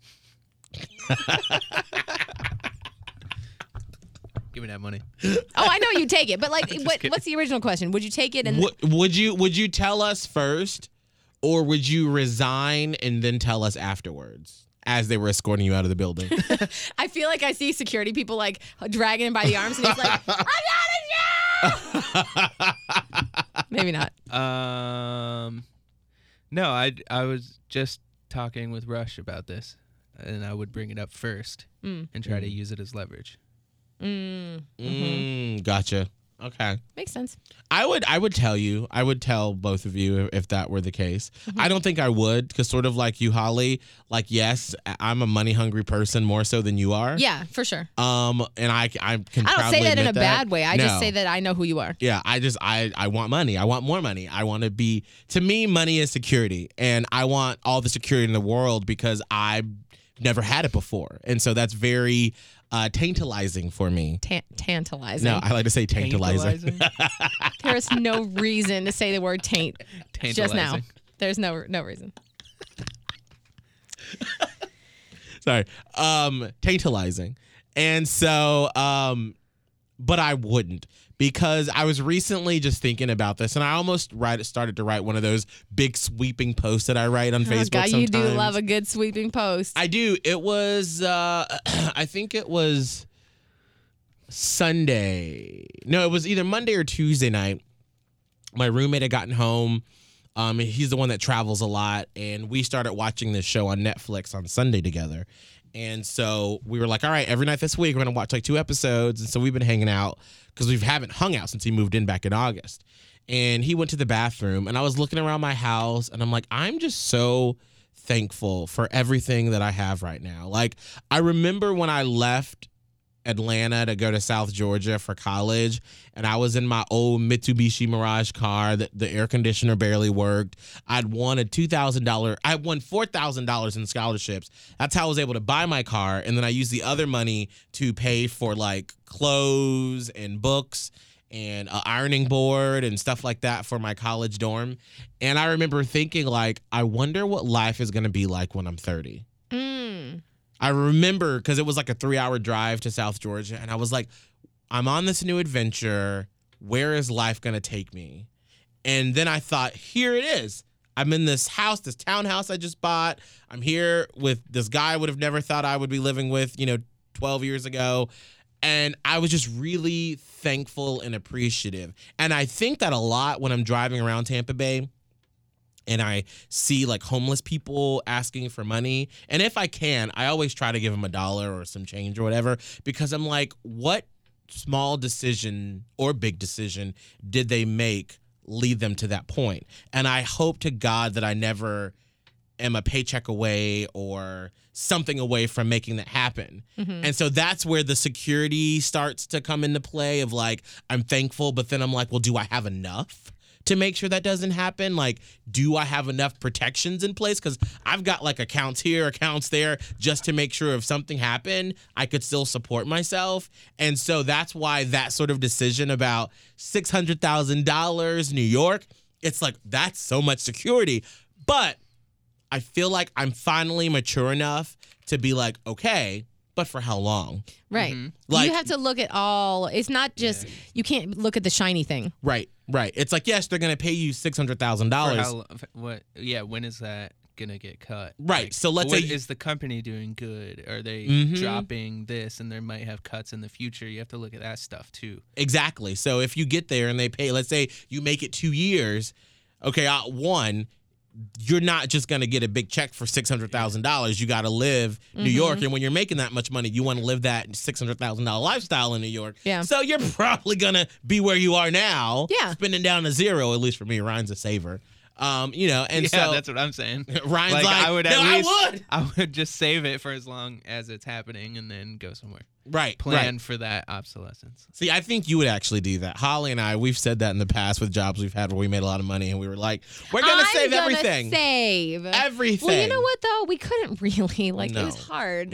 Speaker 6: Give me that money.
Speaker 5: Oh, I know you take it, but like, what's the original question? Would you take it? And
Speaker 4: Would you tell us first, or would you resign and then tell us afterwards as they were escorting you out of the building?
Speaker 5: I feel like I see security people like dragging him by the arms, and he's like, "I got it, yeah!" Maybe not.
Speaker 6: No, I was just talking with Rush about this, and I would bring it up first and try to use it as leverage.
Speaker 4: Gotcha. Okay.
Speaker 5: Makes sense.
Speaker 4: I would tell both of you if that were the case. I don't think I would, because sort of like you, Holly, like, yes, I'm a money hungry person more so than you are.
Speaker 5: Yeah, for sure.
Speaker 4: And I can
Speaker 5: I don't
Speaker 4: proudly
Speaker 5: say that in a
Speaker 4: admit
Speaker 5: bad way. I just
Speaker 4: No.
Speaker 5: say that I know who you are.
Speaker 4: Yeah, I want money. I want more money. I want to be, to me, money is security. And I want all the security in the world because I've never had it before. And so that's very tantalizing for me.
Speaker 5: Tantalizing.
Speaker 4: No, I like to say tantalizing.
Speaker 5: There's no reason to say the word taint just now.
Speaker 6: Tantalizing.
Speaker 5: There's no reason.
Speaker 4: Sorry. Tantalizing. And so, but I wouldn't, because I was recently just thinking about this, and I almost started to write one of those big sweeping posts that I write on Facebook
Speaker 5: God, you do
Speaker 4: sometimes.
Speaker 5: love a good sweeping post.
Speaker 4: I do. It was, I think it was, Sunday. No, it was either Monday or Tuesday night. My roommate had gotten home. He's the one that travels a lot, and we started watching this show on Netflix on Sunday together. And so we were like, all right, every night this week we're gonna watch like 2 episodes. And so we've been hanging out because we haven't hung out since he moved in back in August. And he went to the bathroom, and I was looking around my house, and I'm like, I'm just so thankful for everything that I have right now. Like, I remember when I left Atlanta to go to South Georgia for college, and I was in my old Mitsubishi Mirage car that the air conditioner barely worked. I'd won I won $4,000 in scholarships. That's how I was able to buy my car, and then I used the other money to pay for like clothes and books and an ironing board and stuff like that for my college dorm. And I remember thinking, like, I wonder what life is going to be like when I'm 30. I remember because it was like a 3-hour drive to South Georgia, and I was like, I'm on this new adventure. Where is life going to take me? And then I thought, here it is. I'm in this house, this townhouse I just bought. I'm here with this guy I would have never thought I would be living with, 12 years ago. And I was just really thankful and appreciative. And I think that a lot when I'm driving around Tampa Bay and I see like homeless people asking for money. And if I can, I always try to give them $1 or some change or whatever, because I'm like, what small decision or big decision did they make lead them to that point? And I hope to God that I never am a paycheck away or something away from making that happen. And so that's where the security starts to come into play of like, I'm thankful, but then I'm like, well, do I have enough to make sure that doesn't happen? Like, do I have enough protections in place? Because I've got like accounts here, accounts there, just to make sure if something happened, I could still support myself. And so that's why that sort of decision about $600,000 New York, it's like, that's so much security. But I feel like I'm finally mature enough to be like, okay, but for how long?
Speaker 5: Right.
Speaker 4: Like,
Speaker 5: you have to look at all. It's not just, you can't look at the shiny thing.
Speaker 4: Right. It's like, yes, they're going to pay you $600,000.
Speaker 6: When is that going to get cut?
Speaker 4: Right.
Speaker 6: Like,
Speaker 4: So let's say,
Speaker 6: is the company doing good? Are they dropping this and there might have cuts in the future? You have to look at that stuff too.
Speaker 4: Exactly. So if you get there and they pay, let's say you make it 2 years, okay, one, you're not just going to get a big check for $600,000. You got to live New York. And when you're making that much money, you want to live that $600,000 lifestyle in New York.
Speaker 5: Yeah.
Speaker 4: So you're probably going to be where you are now.
Speaker 5: Yeah.
Speaker 4: Spending down to zero, at least for me. Ryan's a saver. And
Speaker 6: Yeah,
Speaker 4: so
Speaker 6: that's what I'm saying.
Speaker 4: Ryan's like,
Speaker 6: I would just save it for as long as it's happening and then go somewhere.
Speaker 4: Right.
Speaker 6: Plan for that obsolescence.
Speaker 4: See, I think you would actually do that. Holly and I, we've said that in the past with jobs we've had where we made a lot of money and we were like, we're going to save everything.
Speaker 5: Save
Speaker 4: everything.
Speaker 5: Well, you know what though? We couldn't really. Like,
Speaker 4: No.
Speaker 5: it was hard.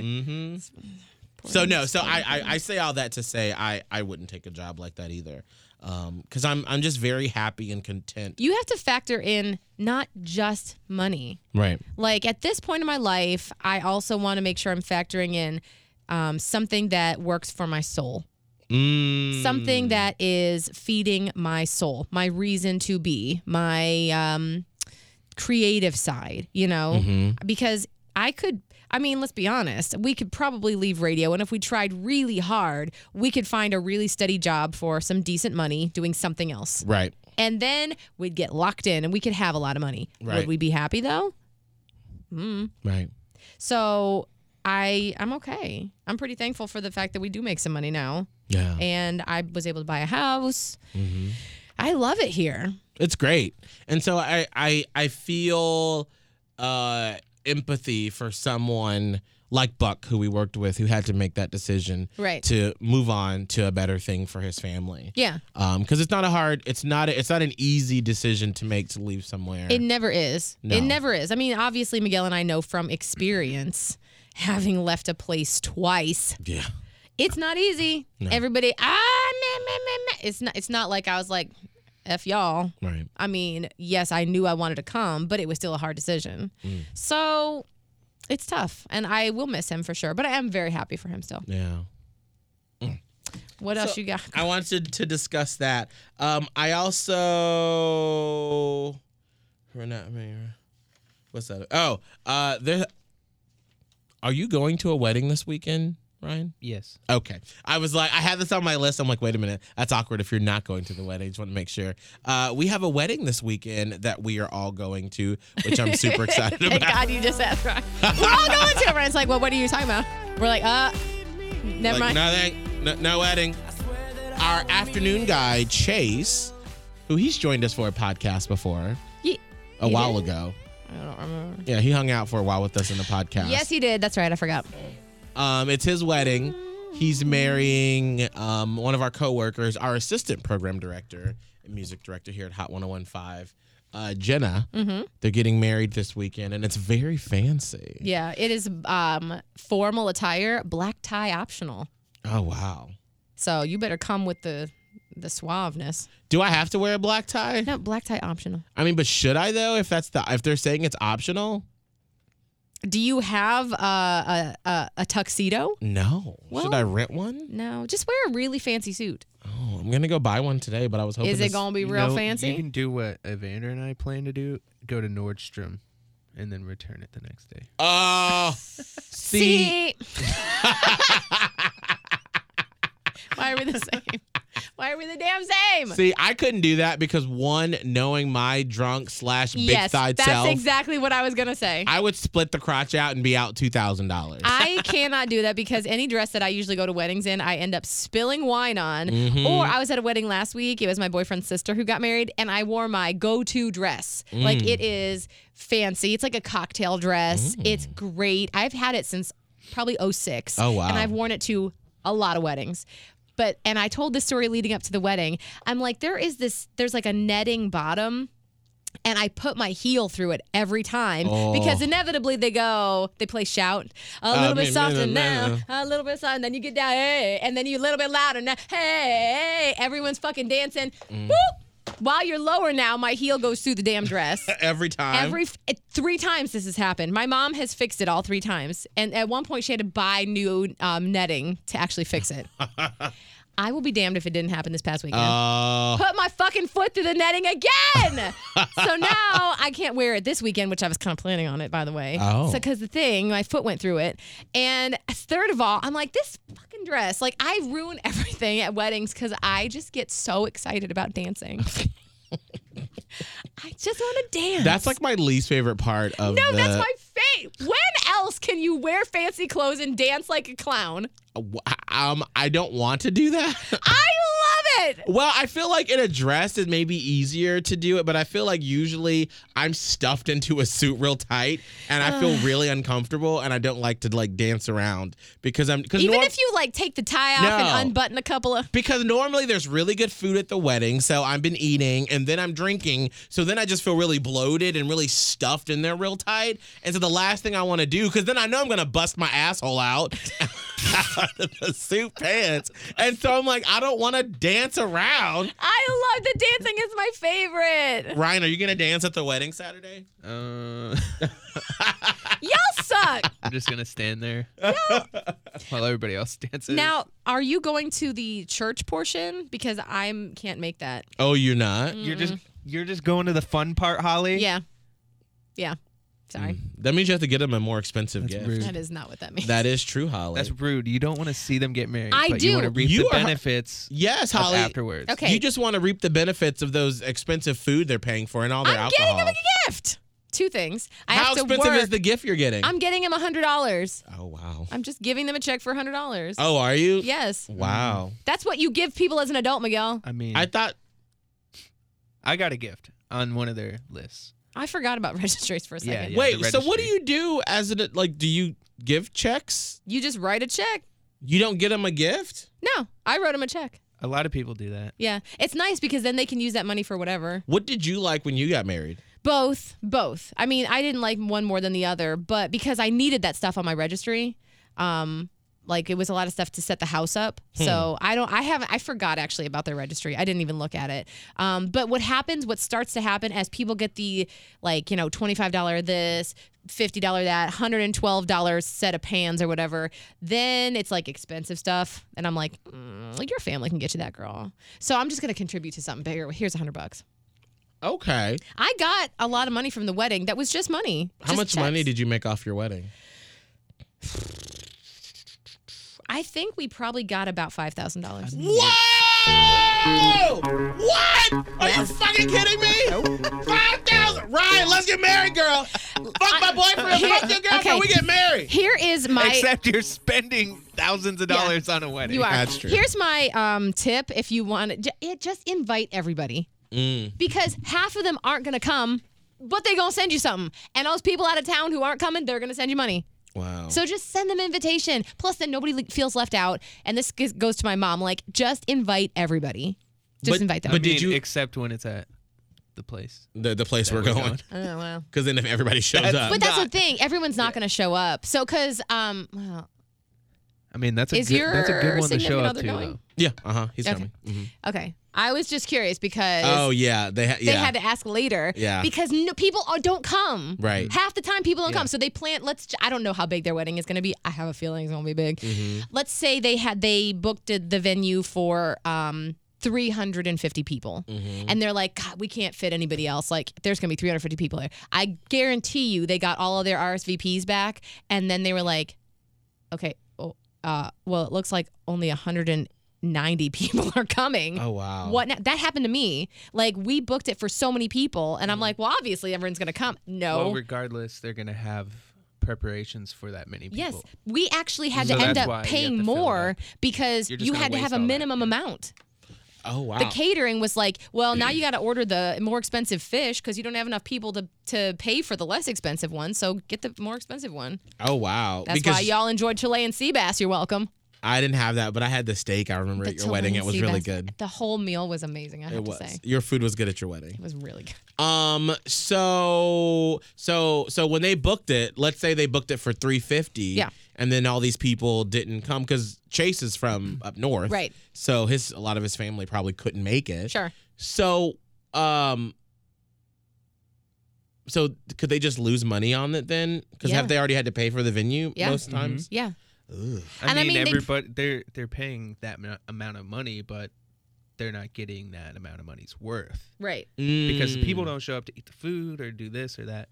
Speaker 4: So I say all that to say I wouldn't take a job like that either. Because I'm just very happy and content.
Speaker 5: You have to factor in not just money.
Speaker 4: Right.
Speaker 5: Like, at this point in my life, I also want to make sure I'm factoring in something that works for my soul. Something that is feeding my soul, my reason to be, my creative side, because let's be honest, we could probably leave radio, and if we tried really hard, we could find a really steady job for some decent money doing something else.
Speaker 4: Right.
Speaker 5: And then we'd get locked in and we could have a lot of money.
Speaker 4: Right.
Speaker 5: Would we be happy though?
Speaker 4: Right.
Speaker 5: So I'm okay. I'm pretty thankful for the fact that we do make some money now.
Speaker 4: Yeah.
Speaker 5: And I was able to buy a house. I love it here.
Speaker 4: It's great. And so I feel empathy for someone like Buck, who we worked with, who had to make that decision to move on to a better thing for his family.
Speaker 5: Yeah.
Speaker 4: Because it's not an easy decision to make, to leave somewhere.
Speaker 5: It never is.
Speaker 4: No.
Speaker 5: It never is. I mean, obviously, Miguel and I know from experience, having left a place twice.
Speaker 4: Yeah.
Speaker 5: It's not easy.
Speaker 4: No.
Speaker 5: Everybody, It's not like I was like, F y'all.
Speaker 4: Right.
Speaker 5: I mean, yes, I knew I wanted to come, but it was still a hard decision. So it's tough, and I will miss him for sure, but I am very happy for him still.
Speaker 4: Yeah.
Speaker 5: What else you got?
Speaker 4: I wanted to discuss that. I also... What's that? Oh, are you going to a wedding this weekend? Ryan?
Speaker 6: Yes.
Speaker 4: Okay. I was like, I had this on my list. I'm like, wait a minute. That's awkward if you're not going to the wedding. Just want to make sure. We have a wedding this weekend that we are all going to, which I'm super excited
Speaker 5: Thank
Speaker 4: about.
Speaker 5: God you just asked, Ryan. We're all going to it. Ryan's like, well, what are you talking about? We're like, never mind.
Speaker 4: No wedding. Our afternoon guy, Chase, who he's joined us for a podcast before a while ago.
Speaker 5: I don't remember.
Speaker 4: Yeah, he hung out for a while with us in the podcast.
Speaker 5: Yes, he did. That's right. I forgot.
Speaker 4: It's his wedding. He's marrying one of our coworkers, our assistant program director and music director here at Hot 101.5, Jenna. Mm-hmm. They're getting married this weekend, and it's very fancy.
Speaker 5: Yeah, it is formal attire, black tie optional.
Speaker 4: Oh, wow.
Speaker 5: So you better come with the suaveness.
Speaker 4: Do I have to wear a black tie?
Speaker 5: No, black tie optional.
Speaker 4: I mean, but should I though? If they're saying it's optional?
Speaker 5: Do you have a tuxedo?
Speaker 4: No.
Speaker 5: Well,
Speaker 4: should I rent one?
Speaker 5: No, just wear a really fancy suit.
Speaker 4: Oh, I'm gonna go buy one today, but I was hoping.
Speaker 5: Is it gonna be real fancy?
Speaker 6: You can do what Evander and I plan to do: go to Nordstrom, and then return it the next day.
Speaker 4: Oh, see.
Speaker 5: Why are we the same? Why are we the damn same?
Speaker 4: See, I couldn't do that because one, knowing my drunk / big thighed self.
Speaker 5: That's exactly what I was gonna say.
Speaker 4: I would split the crotch out and be out $2,000.
Speaker 5: I cannot do that because any dress that I usually go to weddings in, I end up spilling wine on.
Speaker 4: Mm-hmm.
Speaker 5: Or I was at a wedding last week. It was my boyfriend's sister who got married, and I wore my go-to dress. Like, it is fancy. It's like a cocktail dress. It's great. I've had it since probably 2006.
Speaker 4: Oh, wow.
Speaker 5: And I've worn it to a lot of weddings. And I told this story leading up to the wedding. I'm like, there's like a netting bottom, and I put my heel through it every time because inevitably they play shout a little bit softer now, a little bit softer, and then you get down, hey, and then you a little bit louder now, hey, everyone's fucking dancing, whoop. While you're lower now, my heel goes through the damn dress.
Speaker 4: Every time?
Speaker 5: 3 times this has happened. My mom has fixed it all 3 times. And at one point, she had to buy new netting to actually fix it. I will be damned if it didn't happen this past weekend. Put my fucking foot through the netting again. So now I can't wear it this weekend, which I was kind of planning on it, by the way.
Speaker 4: Oh.
Speaker 5: So because my foot went through it. And third of all, I'm like, this fucking dress. Like, I ruin everything at weddings because I just get so excited about dancing. I just want to dance.
Speaker 4: That's like my least favorite part of
Speaker 5: that's my fate. When else can you wear fancy clothes and dance like a clown?
Speaker 4: I don't want to do that.
Speaker 5: I love it.
Speaker 4: Well, I feel like in a dress it may be easier to do it, but I feel like usually I'm stuffed into a suit real tight and I feel really uncomfortable and I don't like to like dance around because
Speaker 5: if you like take the tie off and unbutton a couple of
Speaker 4: because normally there's really good food at the wedding, so I've been eating and then I'm drinking, so then I just feel really bloated and really stuffed in there real tight. And so the last thing I want to do, because then I know I'm gonna bust my asshole out of the suit pants, and so I'm like, I don't want to dance around.
Speaker 5: I love the dancing is my favorite.
Speaker 4: Ryan, are you gonna dance at the wedding Saturday?
Speaker 5: Y'all suck.
Speaker 6: I'm just gonna stand there while everybody else dances.
Speaker 5: Now, are you going to the church portion? Because I can't make that.
Speaker 4: Oh, you're not?
Speaker 6: You're just going to the fun part, Holly?
Speaker 5: Yeah. Sorry.
Speaker 4: That means you have to get them a more expensive gift.
Speaker 6: rude.
Speaker 5: That is not what that means.
Speaker 4: That is true, Holly.
Speaker 6: That's rude. You don't want to see them get married.
Speaker 5: I
Speaker 6: but
Speaker 5: do.
Speaker 6: You want to reap
Speaker 4: You
Speaker 6: the
Speaker 4: are-
Speaker 6: benefits
Speaker 4: yes,
Speaker 6: of
Speaker 4: Holly.
Speaker 6: afterwards.
Speaker 5: Okay.
Speaker 4: You just want to reap the benefits of those expensive food they're paying for and all their
Speaker 5: I'm
Speaker 4: alcohol.
Speaker 5: getting him a gift. 2 things. I
Speaker 4: How
Speaker 5: have to
Speaker 4: expensive
Speaker 5: work.
Speaker 4: is the gift you're getting?
Speaker 5: I'm getting him $100.
Speaker 4: Oh, wow.
Speaker 5: I'm just giving them a check for $100.
Speaker 4: Oh, are you?
Speaker 5: Yes.
Speaker 4: Wow.
Speaker 5: That's what you give people as an adult, Miguel.
Speaker 6: I mean,
Speaker 4: I thought.
Speaker 6: I got a gift on one of their lists.
Speaker 5: I forgot about registries for a second.
Speaker 6: Yeah.
Speaker 4: Wait,
Speaker 6: the
Speaker 4: so what do
Speaker 6: registry.
Speaker 4: you do as an, like, do you give checks?
Speaker 5: You just write a check.
Speaker 4: You don't get them a gift?
Speaker 5: No, I wrote him a check.
Speaker 6: A lot of people do that.
Speaker 5: Yeah. It's nice because then they can use that money for whatever.
Speaker 4: What did you like when you got married?
Speaker 5: Both. I mean, I didn't like one more than the other, but because I needed that stuff on my registry, like it was a lot of stuff to set the house up. So I forgot actually about their registry. I didn't even look at it. But what starts to happen as people get the like, $25 this, $50 that, $112 set of pans or whatever, then it's like expensive stuff. And I'm like, your family can get you that, girl. So I'm just going to contribute to something bigger. Here's $100.
Speaker 4: Okay.
Speaker 5: I got a lot of money from the wedding. That was just money.
Speaker 4: How much money did you make off your wedding?
Speaker 5: I think we probably got about $5,000.
Speaker 4: Whoa! What? Are you fucking kidding me?
Speaker 5: Nope.
Speaker 4: 5,000. Ryan, let's get married, girl. Fuck my boyfriend. Fuck your girlfriend.
Speaker 5: Okay.
Speaker 4: We get married.
Speaker 5: Here is my.
Speaker 6: Except you're spending thousands of dollars on a wedding.
Speaker 5: You are.
Speaker 4: That's true.
Speaker 5: Here's my tip if you want to. Just invite everybody. Because half of them aren't going to come, but they're going to send you something. And those people out of town who aren't coming, they're going to send you money.
Speaker 4: Wow.
Speaker 5: So just send them an invitation. Plus, then nobody feels left out. And this goes to my mom. Like, just invite everybody. Just invite them.
Speaker 6: But did you except when it's at the place?
Speaker 4: The place we're going?
Speaker 5: Oh, well.
Speaker 4: Because then if everybody shows up.
Speaker 5: But that's the thing. Everyone's not going to show up. So, because, well.
Speaker 6: I mean, that's a
Speaker 5: Is
Speaker 6: good
Speaker 5: your
Speaker 6: one to show
Speaker 5: significant
Speaker 6: up
Speaker 5: other
Speaker 6: to,
Speaker 5: going?
Speaker 6: though.
Speaker 4: Yeah. He's
Speaker 5: Okay.
Speaker 4: coming. Mhm.
Speaker 5: Okay. I was just curious because.
Speaker 4: Oh, yeah. They
Speaker 5: had to ask later.
Speaker 4: Yeah.
Speaker 5: Because people don't come.
Speaker 4: Right.
Speaker 5: Half the time people don't come. So they plan, I don't know how big their wedding is going to be. I have a feeling it's going to be big. Let's say they booked the venue for 350 people. And they're like, God, we can't fit anybody else. Like, there's going to be 350 people there. I guarantee you they got all of their RSVPs back. And then they were like, okay, well, it looks like only 190 people are coming.
Speaker 4: Oh, wow.
Speaker 5: What? That happened to me. Like, we booked it for so many people, and I'm like, well, obviously everyone's going to come. No.
Speaker 6: Well, regardless, they're going to have preparations for that many people.
Speaker 5: Yes. We actually had
Speaker 6: So
Speaker 5: to end
Speaker 6: that's
Speaker 5: up
Speaker 6: why you
Speaker 5: paying
Speaker 6: have to fill it
Speaker 5: more
Speaker 6: up.
Speaker 5: because
Speaker 6: You're just
Speaker 5: you
Speaker 6: gonna
Speaker 5: had to
Speaker 6: waste
Speaker 5: have a
Speaker 6: all that,
Speaker 5: minimum
Speaker 6: yeah.
Speaker 5: amount.
Speaker 4: Oh, wow.
Speaker 5: The catering was like, well, now you got to order the more expensive fish because you don't have enough people to pay for the less expensive one. So get the more expensive one.
Speaker 4: Oh, wow.
Speaker 5: That's why y'all enjoyed Chilean sea bass. You're welcome.
Speaker 4: I didn't have that, but I had the steak. I remember at your wedding. It was really good.
Speaker 5: The whole meal was amazing, I have to say.
Speaker 4: Your food was good at your wedding.
Speaker 5: It was really good.
Speaker 4: So when they booked it, let's say they booked it for 350.
Speaker 5: Yeah.
Speaker 4: And then all these people didn't come because Chase is from up north.
Speaker 5: Right.
Speaker 4: So a lot of his family probably couldn't make it.
Speaker 5: Sure.
Speaker 4: So so could they just lose money on it then? Because
Speaker 5: Yeah.
Speaker 4: have they already had to pay for the venue
Speaker 5: Yeah.
Speaker 4: most times?
Speaker 5: Yeah.
Speaker 4: Ugh.
Speaker 6: I
Speaker 5: And I
Speaker 6: mean,
Speaker 5: mean, they-
Speaker 6: everybody they're paying that amount of money, but they're not getting that amount of money's worth
Speaker 5: Right.
Speaker 6: because
Speaker 4: Mm.
Speaker 6: people don't show up to eat the food or do this or that.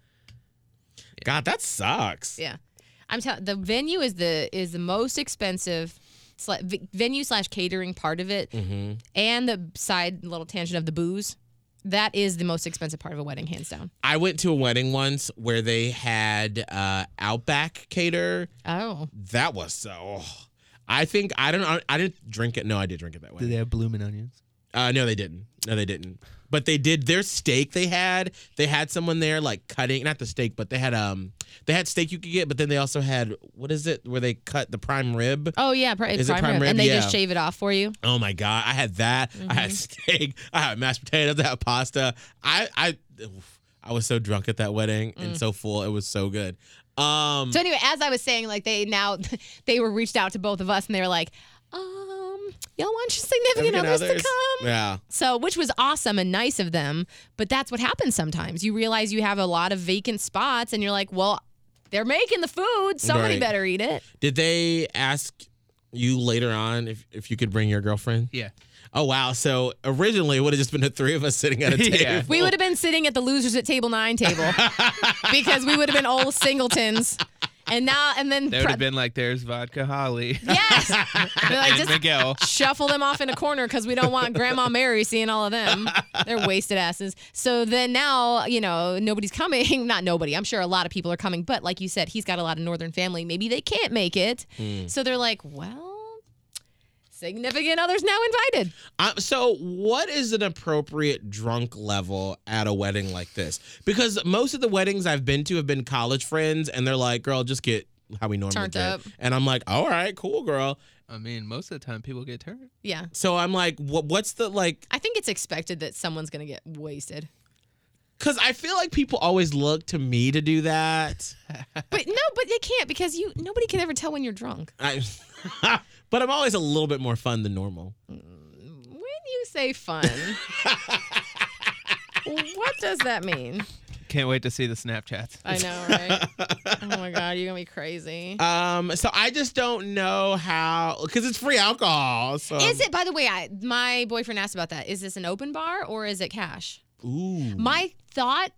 Speaker 4: God, that sucks.
Speaker 5: Yeah. I'm telling the venue is the most expensive venue / catering part of it, and the side little tangent of the booze. That is the most expensive part of a wedding, hands down.
Speaker 4: I went to a wedding once where they had Outback cater.
Speaker 5: Oh.
Speaker 4: That was so. I didn't drink it. No, I did drink it that way.
Speaker 6: Do they have blooming onions?
Speaker 4: No, they didn't. But they did their steak. They had someone there like cutting, not the steak, but they had steak you could get. But then they also had, what is it where they cut the prime rib?
Speaker 5: Oh yeah,
Speaker 4: Is it prime rib?
Speaker 5: and they
Speaker 4: Yeah.
Speaker 5: just shave it off for you.
Speaker 4: Oh my God, I had that. I had steak. I had mashed potatoes. I had pasta. I was so drunk at that wedding and so full. It was so good.
Speaker 5: So anyway, as I was saying, like they were reached out to both of us and they were like, y'all want your significant others to come?
Speaker 4: Yeah.
Speaker 5: So, which was awesome and nice of them, but that's what happens sometimes. You realize you have a lot of vacant spots and you're like, well, they're making the food. Somebody
Speaker 4: Right.
Speaker 5: better eat it.
Speaker 4: Did they ask you later on if you could bring your girlfriend?
Speaker 6: Yeah.
Speaker 4: Oh, wow. So originally it would have just been the three of us sitting at a table.
Speaker 6: Yeah.
Speaker 5: We would have been sitting at the losers at table 9 table because we would have been old singletons. And then
Speaker 6: They would have been like, there's vodka Holly.
Speaker 5: yes. They're like,
Speaker 6: And
Speaker 5: just
Speaker 6: Miguel.
Speaker 5: shuffle them off in a corner because we don't want Grandma Mary seeing all of them. They're wasted asses. So then now, nobody's coming. Not nobody. I'm sure a lot of people are coming. But like you said, he's got a lot of Northern family. Maybe they can't make it. So they're like, well, significant others now invited.
Speaker 4: So what is an appropriate drunk level at a wedding like this? Because most of the weddings I've been to have been college friends, and they're like, girl, just get how we normally
Speaker 5: Turned
Speaker 4: get.
Speaker 5: up.
Speaker 4: And I'm like, all right, cool, girl.
Speaker 6: I mean, most of the time people get turned.
Speaker 5: Yeah.
Speaker 4: So I'm like, what's the like?
Speaker 5: I think it's expected that someone's going to get wasted.
Speaker 4: Because I feel like people always look to me to do that.
Speaker 5: But they can't because nobody can ever tell when you're drunk.
Speaker 4: But I'm always a little bit more fun than normal.
Speaker 5: When you say fun, what does that mean?
Speaker 6: Can't wait to see the Snapchats.
Speaker 5: I know, right? Oh my God, you're gonna be crazy.
Speaker 4: So I just don't know how, because it's free alcohol. So
Speaker 5: Is it? By the way, my boyfriend asked about that. Is this an open bar or is it cash?
Speaker 4: Ooh.
Speaker 5: My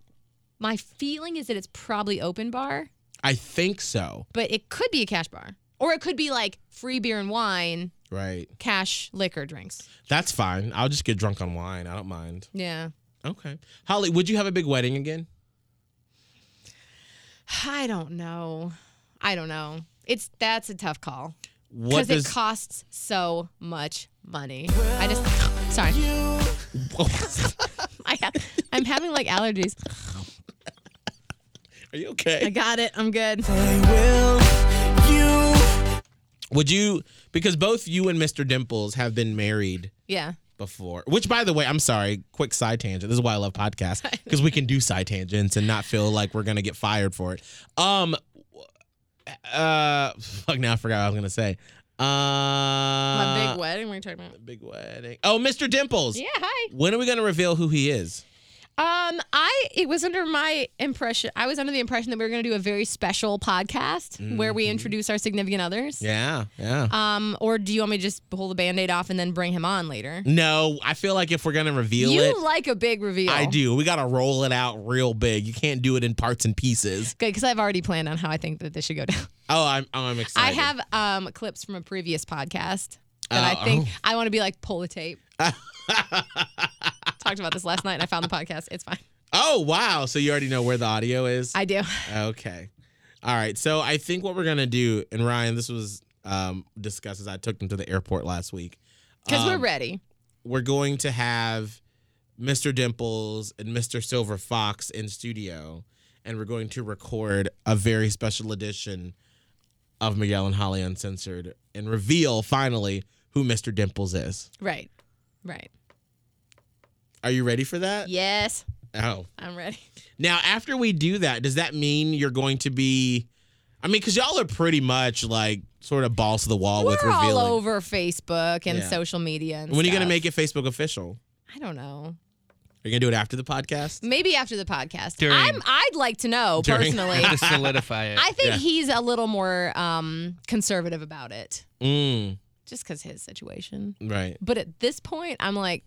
Speaker 5: feeling is that it's probably open bar,
Speaker 4: I think so.
Speaker 5: but it could be a cash bar. Or it could be like free beer and wine,
Speaker 4: Right.
Speaker 5: cash liquor drinks.
Speaker 4: That's fine. I'll just get drunk on wine. I don't mind.
Speaker 5: Yeah.
Speaker 4: Okay. Holly, would you have a big wedding again?
Speaker 5: I don't know. That's a tough call.
Speaker 4: What
Speaker 5: Because it costs so much money. Sorry. I'm having like allergies.
Speaker 4: Are you okay?
Speaker 5: I got it. I'm good.
Speaker 4: Would you, because both you and Mr. Dimples have been married
Speaker 5: Yeah.
Speaker 4: before, which by the way, I'm sorry, quick side tangent. This is why I love podcasts, because we can do side tangents and not feel like we're going to get fired for it. Fuck, now I forgot what I was going to say.
Speaker 5: My big wedding, what are you talking about?
Speaker 4: Big wedding. Oh, Mr. Dimples.
Speaker 5: Yeah, hi.
Speaker 4: When are we going to reveal who he is?
Speaker 5: It was under my impression. I was under the impression that we were going to do a very special podcast where we introduce our significant others.
Speaker 4: Yeah, yeah.
Speaker 5: Or do you want me to just pull the Band-Aid off and then bring him on later?
Speaker 4: No, I feel like if we're going to reveal it.
Speaker 5: You like a big reveal.
Speaker 4: I do. We got to roll it out real big. You can't do it in parts and pieces.
Speaker 5: Good, because I've already planned on how I think that this should go down.
Speaker 4: Oh, I'm excited.
Speaker 5: I have clips from a previous podcast that I think I want to be like, pull the tape. Talked about this last night and I found the podcast. It's fine.
Speaker 4: Oh, wow. So you already know where the audio is?
Speaker 5: I do.
Speaker 4: Okay. All right. So I think what we're going to do, and Ryan, this was discussed as I took them to the airport last week.
Speaker 5: Because we're ready.
Speaker 4: We're going to have Mr. Dimples and Mr. Silver Fox in studio, and we're going to record a very special edition of Miguel and Holly Uncensored and reveal finally who Mr. Dimples is.
Speaker 5: Right. Right.
Speaker 4: Are you ready for that?
Speaker 5: Yes.
Speaker 4: Oh.
Speaker 5: I'm ready.
Speaker 4: Now, after we do that, does that mean you're going to be, I mean, because y'all are pretty much like sort of balls to the wall with
Speaker 5: We're
Speaker 4: revealing.
Speaker 5: all over Facebook and
Speaker 4: Yeah.
Speaker 5: social media and
Speaker 4: When are you going to
Speaker 5: stuff.
Speaker 4: make it Facebook official?
Speaker 5: I don't know.
Speaker 4: Are you going to do it after the podcast?
Speaker 5: Maybe after the podcast.
Speaker 6: During.
Speaker 5: I'd like to know
Speaker 4: During.
Speaker 5: personally.
Speaker 6: To solidify it.
Speaker 5: I think
Speaker 4: Yeah.
Speaker 5: he's a little more conservative about it, just because his situation.
Speaker 4: Right.
Speaker 5: But at this point, I'm like,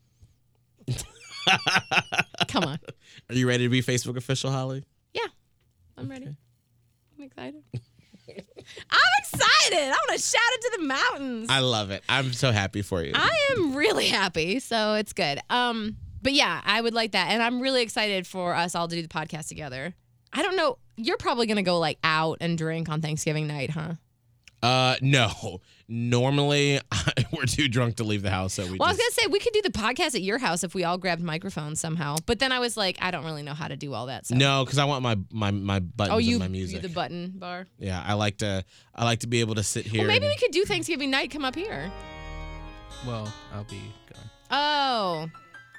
Speaker 5: come on.
Speaker 4: Are you ready to be Facebook official, Holly?
Speaker 5: Yeah, I'm ready. I'm excited. I'm excited. I want to shout it to the mountains.
Speaker 4: I love it. I'm so happy for you.
Speaker 5: I am really happy, so it's good. But yeah, I would like that, and I'm really excited for us all to do the podcast together. I don't know. You're probably gonna go like out and drink on Thanksgiving night, huh?
Speaker 4: No. Normally, we're too drunk to leave the house, so we
Speaker 5: Well, I was
Speaker 4: just...
Speaker 5: gonna say we could do the podcast at your house if we all grabbed microphones somehow. But then I was like, I don't really know how to do all that stuff.
Speaker 4: No, because I want my buttons
Speaker 5: Oh, you
Speaker 4: and my music.
Speaker 5: the button bar.
Speaker 4: Yeah, I like to be able to sit here.
Speaker 5: Well, maybe
Speaker 4: and-
Speaker 5: we could do Thanksgiving night. Come up here.
Speaker 6: Well, I'll be gone.
Speaker 5: Oh.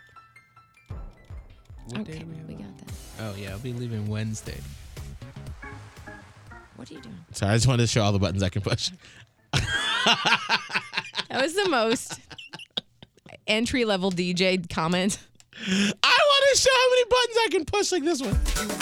Speaker 6: What day
Speaker 5: Okay,
Speaker 6: are
Speaker 5: we
Speaker 6: on?
Speaker 5: got that.
Speaker 6: Oh, yeah, I'll be leaving Wednesday.
Speaker 5: What are you doing?
Speaker 4: Sorry, I just wanted to show all the buttons I can push.
Speaker 5: That was the most entry level DJ comment.
Speaker 4: I want to show how many buttons I can push like this one.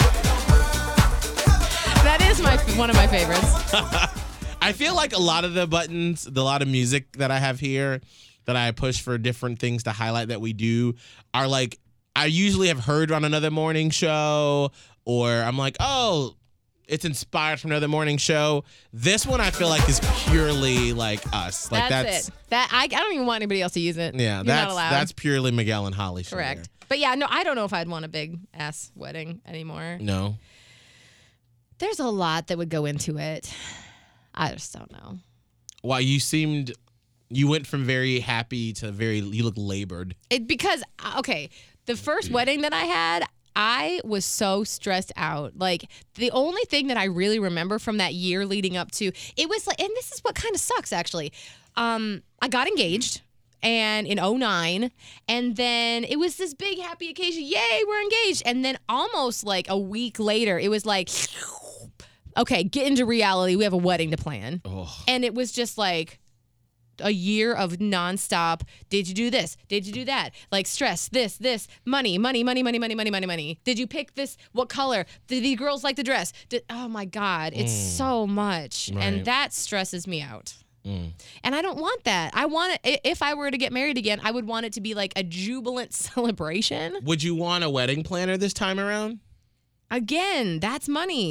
Speaker 5: That is one of my favorites.
Speaker 4: I feel like a lot of the buttons, a lot of music that I have here that I push for different things to highlight that we do are like, I usually have heard on another morning show, or I'm like, oh, it's inspired from another morning show. This one I feel like is purely like us. Like
Speaker 5: That's it. That I don't even want anybody else to use it.
Speaker 4: Yeah,
Speaker 5: You're not allowed.
Speaker 4: that's purely Miguel and Holly show
Speaker 5: Correct.
Speaker 4: there.
Speaker 5: But yeah, no, I don't know if I'd want a big ass wedding anymore.
Speaker 4: No.
Speaker 5: There's a lot that would go into it. I just don't know.
Speaker 4: Well, you went from very happy to you look labored.
Speaker 5: Because the first wedding that I had, I was so stressed out. Like, the only thing that I really remember from that year leading up to, it was like, and this is what kind of sucks actually. I got engaged and in 2009, and then it was this big happy occasion. Yay, we're engaged. And then almost like a week later, it was like, okay, get into reality. We have a wedding to plan.
Speaker 4: Oh.
Speaker 5: And it was just like a year of nonstop. Did you do this? Did you do that? Like stress, this, money. Did you pick this? What color? Did the girls like the dress? Oh my God, it's so much.
Speaker 4: Right.
Speaker 5: And that stresses me out. And I don't want that. I want it, if I were to get married again, I would want it to be like a jubilant celebration.
Speaker 4: Would you want a wedding planner this time around?
Speaker 5: Again, that's money.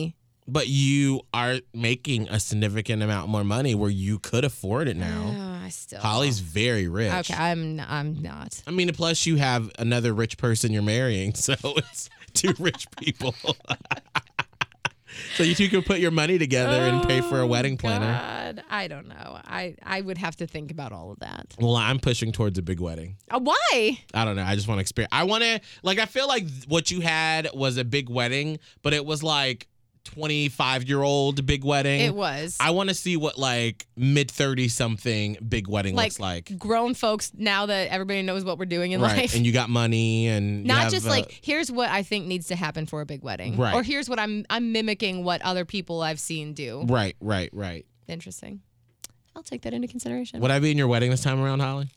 Speaker 4: But you are making a significant amount more money where you could afford it now.
Speaker 5: I still.
Speaker 4: Holly's very rich.
Speaker 5: Okay, I'm not.
Speaker 4: I mean, plus you have another rich person you're marrying, so it's two rich people. So you two can put your money together and pay for a wedding planner.
Speaker 5: God, I don't know. I would have to think about all of that.
Speaker 4: Well, I'm pushing towards a big wedding.
Speaker 5: Why?
Speaker 4: I don't know. I just want to experience. I want to, like, I feel like what you had was a big wedding, but it was like 25-year-old big wedding.
Speaker 5: It was.
Speaker 4: I want to see what like mid-30 something big wedding looks like.
Speaker 5: Grown folks, now that everybody knows what we're doing in
Speaker 4: Right.
Speaker 5: life.
Speaker 4: And you got money and you
Speaker 5: Not
Speaker 4: have,
Speaker 5: just like, here's what I think needs to happen for a big wedding.
Speaker 4: Right.
Speaker 5: Or here's what I'm mimicking what other people I've seen do.
Speaker 4: Right.
Speaker 5: Interesting. I'll take that into consideration.
Speaker 4: Would I be in your wedding this time around, Holly?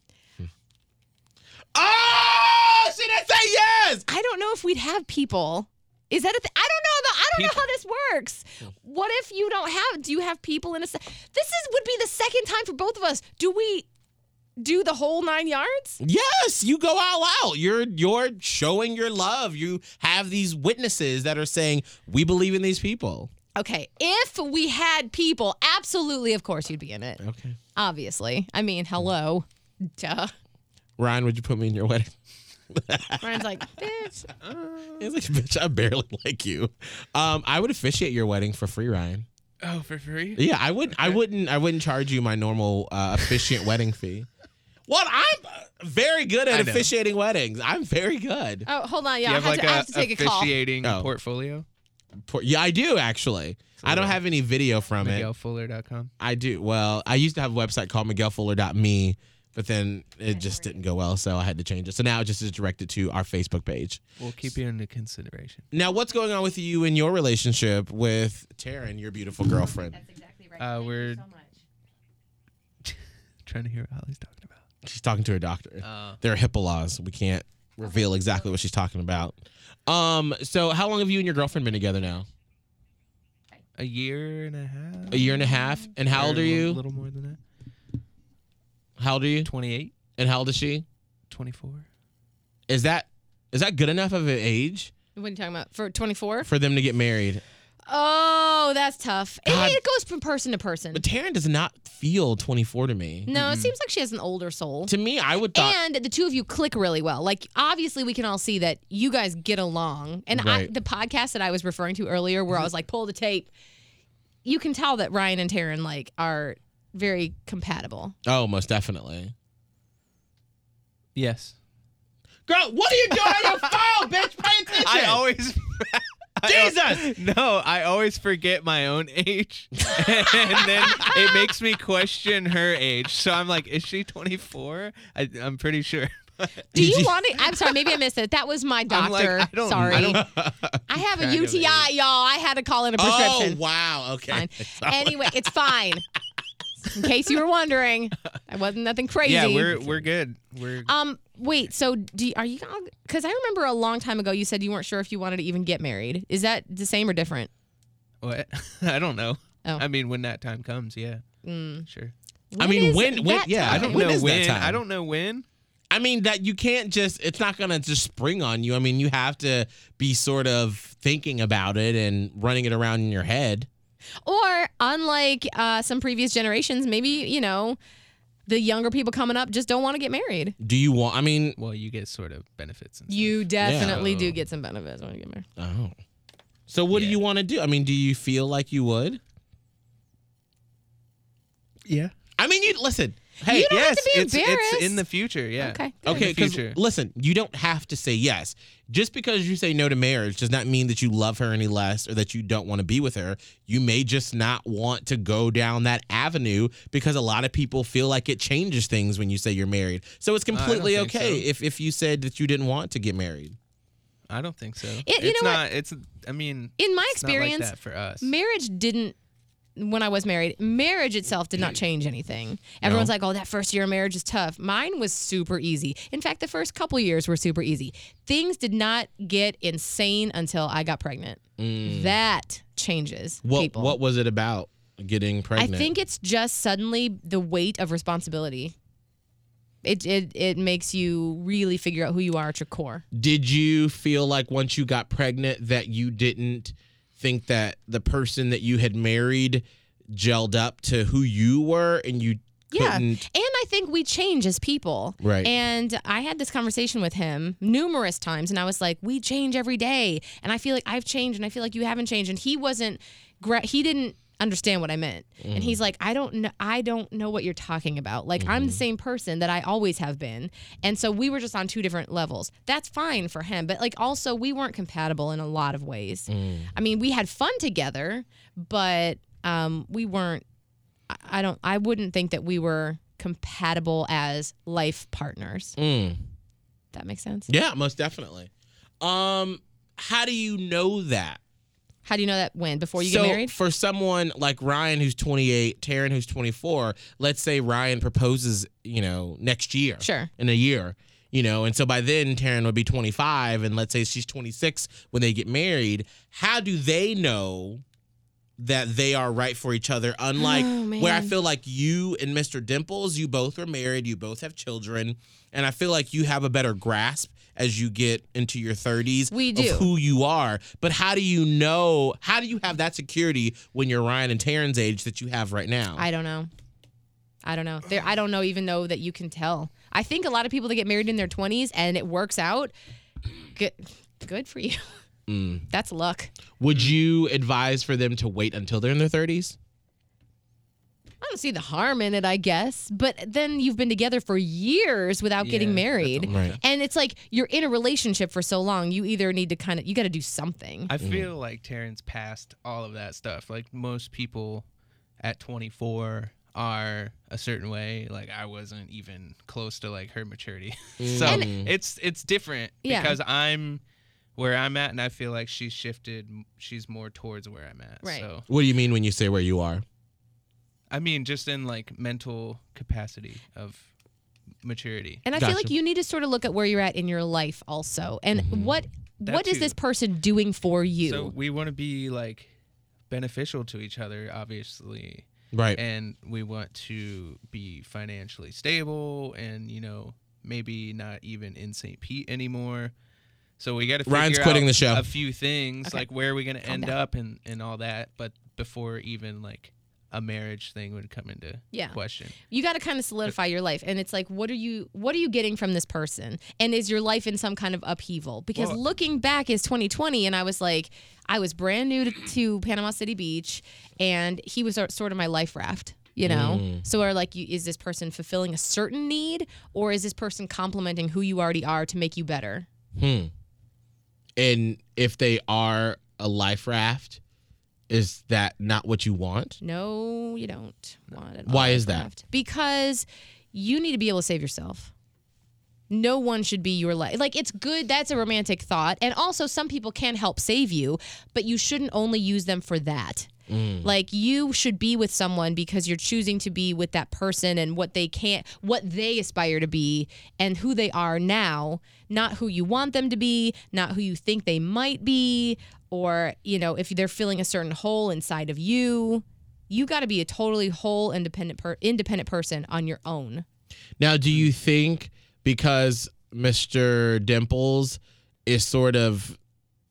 Speaker 4: Oh, she didn't say yes.
Speaker 5: I don't know if we'd have people. Is that a thing? I don't know though. I don't know how this works. What if you don't have? Do you have people in a? Would be the second time for both of us. Do we do the whole 9 yards?
Speaker 4: Yes, you go all out. You're showing your love. You have these witnesses that are saying we believe in these people.
Speaker 5: Okay, if we had people, absolutely, of course, you'd be in it.
Speaker 4: Okay.
Speaker 5: Obviously, I mean, hello, duh.
Speaker 4: Ryan, would you put me in your wedding?
Speaker 5: Ryan's like, bitch.
Speaker 4: He's like, bitch, I barely like you. I would officiate your wedding for free, Ryan.
Speaker 6: Oh, for free?
Speaker 4: Yeah, I would. I wouldn't charge you my normal officiant wedding fee. Well, I'm very good at officiating weddings. I'm very good.
Speaker 5: Oh, hold on, yeah,
Speaker 6: Do you have
Speaker 5: I have to take a call.
Speaker 6: officiating
Speaker 4: Oh.
Speaker 6: portfolio?
Speaker 4: Yeah, I do actually. I don't have any video from it.
Speaker 6: MiguelFuller.com.
Speaker 4: I do. Well, I used to have a website called MiguelFuller.me, but then it just didn't go well, so I had to change it. So now it just is directed to our Facebook page.
Speaker 6: We'll keep you into consideration.
Speaker 4: Now, what's going on with you in your relationship with Taryn, your beautiful girlfriend?
Speaker 5: That's exactly right.
Speaker 6: We're trying to hear what Holly's talking about.
Speaker 4: She's talking to her doctor. There are HIPAA laws. We can't reveal exactly what she's talking about. So how long have you and your girlfriend been together now?
Speaker 6: A year and a half.
Speaker 4: A year and a half. And how old are
Speaker 6: A
Speaker 4: you?
Speaker 6: little more than that.
Speaker 4: How old are you?
Speaker 6: 28,
Speaker 4: And how old is she?
Speaker 6: 24.
Speaker 4: Is that good enough of an age
Speaker 5: What are you talking about? For 24?
Speaker 4: for them to get married?
Speaker 5: Oh, that's tough.
Speaker 4: God.
Speaker 5: It goes from person to person.
Speaker 4: But Taryn does not feel 24 to me.
Speaker 5: No, it seems like she has an older soul.
Speaker 4: To me, I would thought.
Speaker 5: And the two of you click really well. Like, obviously, we can all see that you guys get along. And
Speaker 4: Right.
Speaker 5: the podcast that I was referring to earlier, where I was like, pull the tape, you can tell that Ryan and Taryn, like, are very compatible.
Speaker 4: Oh, most definitely.
Speaker 6: Yes.
Speaker 4: Girl, what are you doing on your phone, bitch? Pay attention.
Speaker 6: I always.
Speaker 4: Jesus!
Speaker 6: No, I always forget my own age. And then it makes me question her age. So I'm like, is she 24? I'm pretty sure.
Speaker 5: Do you want to? I'm sorry, maybe I missed it. That was my
Speaker 6: I'm like,
Speaker 5: doctor.
Speaker 6: I don't-
Speaker 5: sorry.
Speaker 6: I don't
Speaker 5: I have a
Speaker 6: track of
Speaker 5: UTI,
Speaker 6: age.
Speaker 5: y'all. I had to call in a
Speaker 4: Oh,
Speaker 5: prescription.
Speaker 4: wow. Okay.
Speaker 5: Fine. Anyway, it's fine. In case you were wondering, it wasn't nothing crazy.
Speaker 6: Yeah, we're good. We're
Speaker 5: Wait. So, are you? Because I remember a long time ago, you said you weren't sure if you wanted to even get married. Is that the same or different?
Speaker 6: what? I don't know.
Speaker 5: Oh.
Speaker 6: I mean, when that time comes, yeah. Sure.
Speaker 4: I mean,
Speaker 5: is
Speaker 4: when
Speaker 5: that
Speaker 4: yeah, I
Speaker 5: time?
Speaker 4: don't
Speaker 6: When
Speaker 4: know
Speaker 6: is
Speaker 4: when.
Speaker 6: that time? I don't know when.
Speaker 4: I mean, that you can't just, it's not going to just spring on you. I mean, you have to be sort of thinking about it and running it around in your head.
Speaker 5: Or unlike some previous generations, maybe the younger people coming up just don't want to get married.
Speaker 4: Do you want, I mean,
Speaker 6: Well, you get sort of benefits and
Speaker 5: You definitely
Speaker 6: Yeah.
Speaker 5: do get some benefits when you get married.
Speaker 4: oh. So what do
Speaker 6: Yeah.
Speaker 4: you want to do? I mean, do you feel like you would?
Speaker 6: stuff. Yeah.
Speaker 4: I mean, you listen. Hey,
Speaker 5: You don't have
Speaker 6: Yes,
Speaker 5: to be
Speaker 6: it's
Speaker 5: embarrassed.
Speaker 6: in the future. Yeah.
Speaker 5: Okay.
Speaker 4: okay,
Speaker 6: In the
Speaker 4: because
Speaker 6: future.
Speaker 4: listen, you don't have to say yes. Just because you say no to marriage does not mean that you love her any less or that you don't want to be with her. You may just not want to go down that avenue because a lot of people feel like it changes things when you say you're married. So it's completely
Speaker 6: think
Speaker 4: okay
Speaker 6: so.
Speaker 4: if you said that you didn't want to get married.
Speaker 6: I don't think so.
Speaker 5: You
Speaker 6: It's
Speaker 5: know what?
Speaker 6: not. It's. I mean,
Speaker 5: In my
Speaker 6: it's not like
Speaker 5: experience,
Speaker 6: that for us.
Speaker 5: marriage didn't. When I was married, marriage itself did not change anything. Everyone's like, "Oh, that first year of marriage is tough." Mine was super easy. In fact, the first couple years were super easy. Things did not get insane until I got pregnant. That changes people.
Speaker 4: What was it about getting
Speaker 5: I
Speaker 4: pregnant?
Speaker 5: think it's just suddenly the weight of responsibility. It makes you really figure out who you are at your core.
Speaker 4: Did you feel like once you got pregnant that you didn't think that the person that you had married gelled up to who you were and you
Speaker 5: Yeah.
Speaker 4: couldn't.
Speaker 5: And I think we change as people.
Speaker 4: Right.
Speaker 5: And I had this conversation with him numerous times, and I was like, we change every day. And I feel like I've changed, and I feel like you haven't changed. And he didn't understand what I meant. And he's like, I don't know what you're talking about. Like, I'm the same person that I always have been. And so we were just on two different levels. That's fine for him. But like, also, we weren't compatible in a lot of ways. I mean, we had fun together, but we weren't, I wouldn't think that we were compatible as life partners. That makes sense?
Speaker 4: Yeah, most definitely. How do you know that?
Speaker 5: How do you know that when? Before you get married?
Speaker 4: For someone like Ryan, who's 28, Taryn, who's 24, let's say Ryan proposes, next year.
Speaker 5: Sure.
Speaker 4: In a year, and so by then Taryn would be 25, and let's say she's 26 when they get married. How do they know that they are right for each other? Unlike where I feel like you and Mr. Dimples, you both are married, you both have children, and I feel like you have a better grasp as you get into your 30s
Speaker 5: We do.
Speaker 4: of who you are. But how do you have that security when you're Ryan and Taryn's age that you have right now?
Speaker 5: I don't know. I don't even know that you can tell. I think a lot of people that get married in their 20s and it works out, good for you. That's luck.
Speaker 4: Would you advise for them to wait until they're in their 30s?
Speaker 5: I don't see the harm in it, I guess. But then you've been together for years without getting married.
Speaker 4: Right.
Speaker 5: And it's like you're in a relationship for so long, you either need to you got to do something.
Speaker 6: I feel like Taryn's past all of that stuff. Like most people at 24 are a certain way. Like I wasn't even close to like her maturity. So it's different because I'm where I'm at, and I feel like she's shifted. She's more towards where I'm at.
Speaker 5: Right.
Speaker 6: So
Speaker 4: What do you mean when you say where you are?
Speaker 6: I mean, just in like mental capacity of maturity.
Speaker 5: And I feel like you need to sort of look at where you're at in your life also. And what is
Speaker 6: too.
Speaker 5: this person doing for you?
Speaker 6: So we want to be like beneficial to each other, obviously.
Speaker 4: Right.
Speaker 6: And we want to be financially stable and, maybe not even in St. Pete anymore. So we got to figure
Speaker 4: Ryan's quitting
Speaker 6: out
Speaker 4: the show.
Speaker 6: a few things,
Speaker 5: Okay.
Speaker 6: like where are we going to end
Speaker 5: down.
Speaker 6: up and all that. But before even like a marriage thing would come into question.
Speaker 5: You got to kind of solidify your life, and it's like, what are you getting from this person, and is your life in some kind of upheaval? Because looking back is 2020, and I was like, I was brand new to Panama City Beach, and he was sort of my life raft. So are like, is this person fulfilling a certain need, or is this person complementing who you already are to make you better?
Speaker 4: And if they are a life raft, is that not what you want?
Speaker 5: No, you don't want it.
Speaker 4: Why is that?
Speaker 5: Because you need to be able to save yourself. No one should be your life. Like, it's good. That's a romantic thought. And also, some people can help save you, but you shouldn't only use them for that. Like, you should be with someone because you're choosing to be with that person and what they aspire to be and who they are now, not who you want them to be, not who you think they might be, or, if they're filling a certain hole inside of you. You got to be a totally whole, independent person on your own.
Speaker 4: Now, do you think because Mr. Dimples is sort of,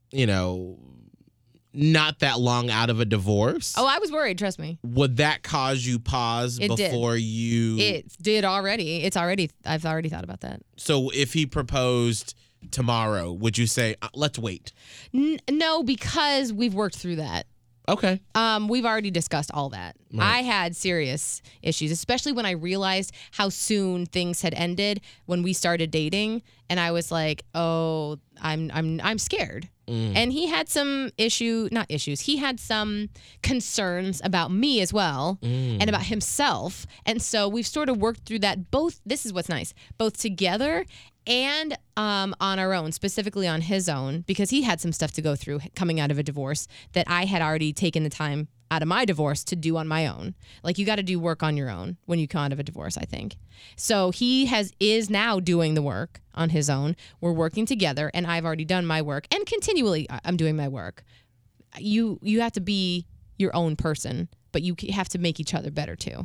Speaker 4: not that long out of a divorce?
Speaker 5: Oh, I was worried, trust me.
Speaker 4: Would that cause you pause
Speaker 5: It did.
Speaker 4: before you...
Speaker 5: It did already. I've already thought about that.
Speaker 4: So if he proposed tomorrow, would you say, let's wait?
Speaker 5: No, because we've worked through that.
Speaker 4: Okay.
Speaker 5: We've already discussed all that.
Speaker 4: Right.
Speaker 5: I had serious issues, especially when I realized how soon things had ended when we started dating, and I was like, "Oh, I'm scared." And he had some he had some concerns about me as well and about himself. And so we've sort of worked through that this is what's nice, both together and on our own, specifically on his own, because he had some stuff to go through coming out of a divorce that I had already taken the time out of my divorce to do on my own. Like, you got to do work on your own when you come out of a divorce, I think. So he is now doing the work on his own. We're working together, and I've already done my work, and continually I'm doing my work. You have to be your own person, but you have to make each other better too.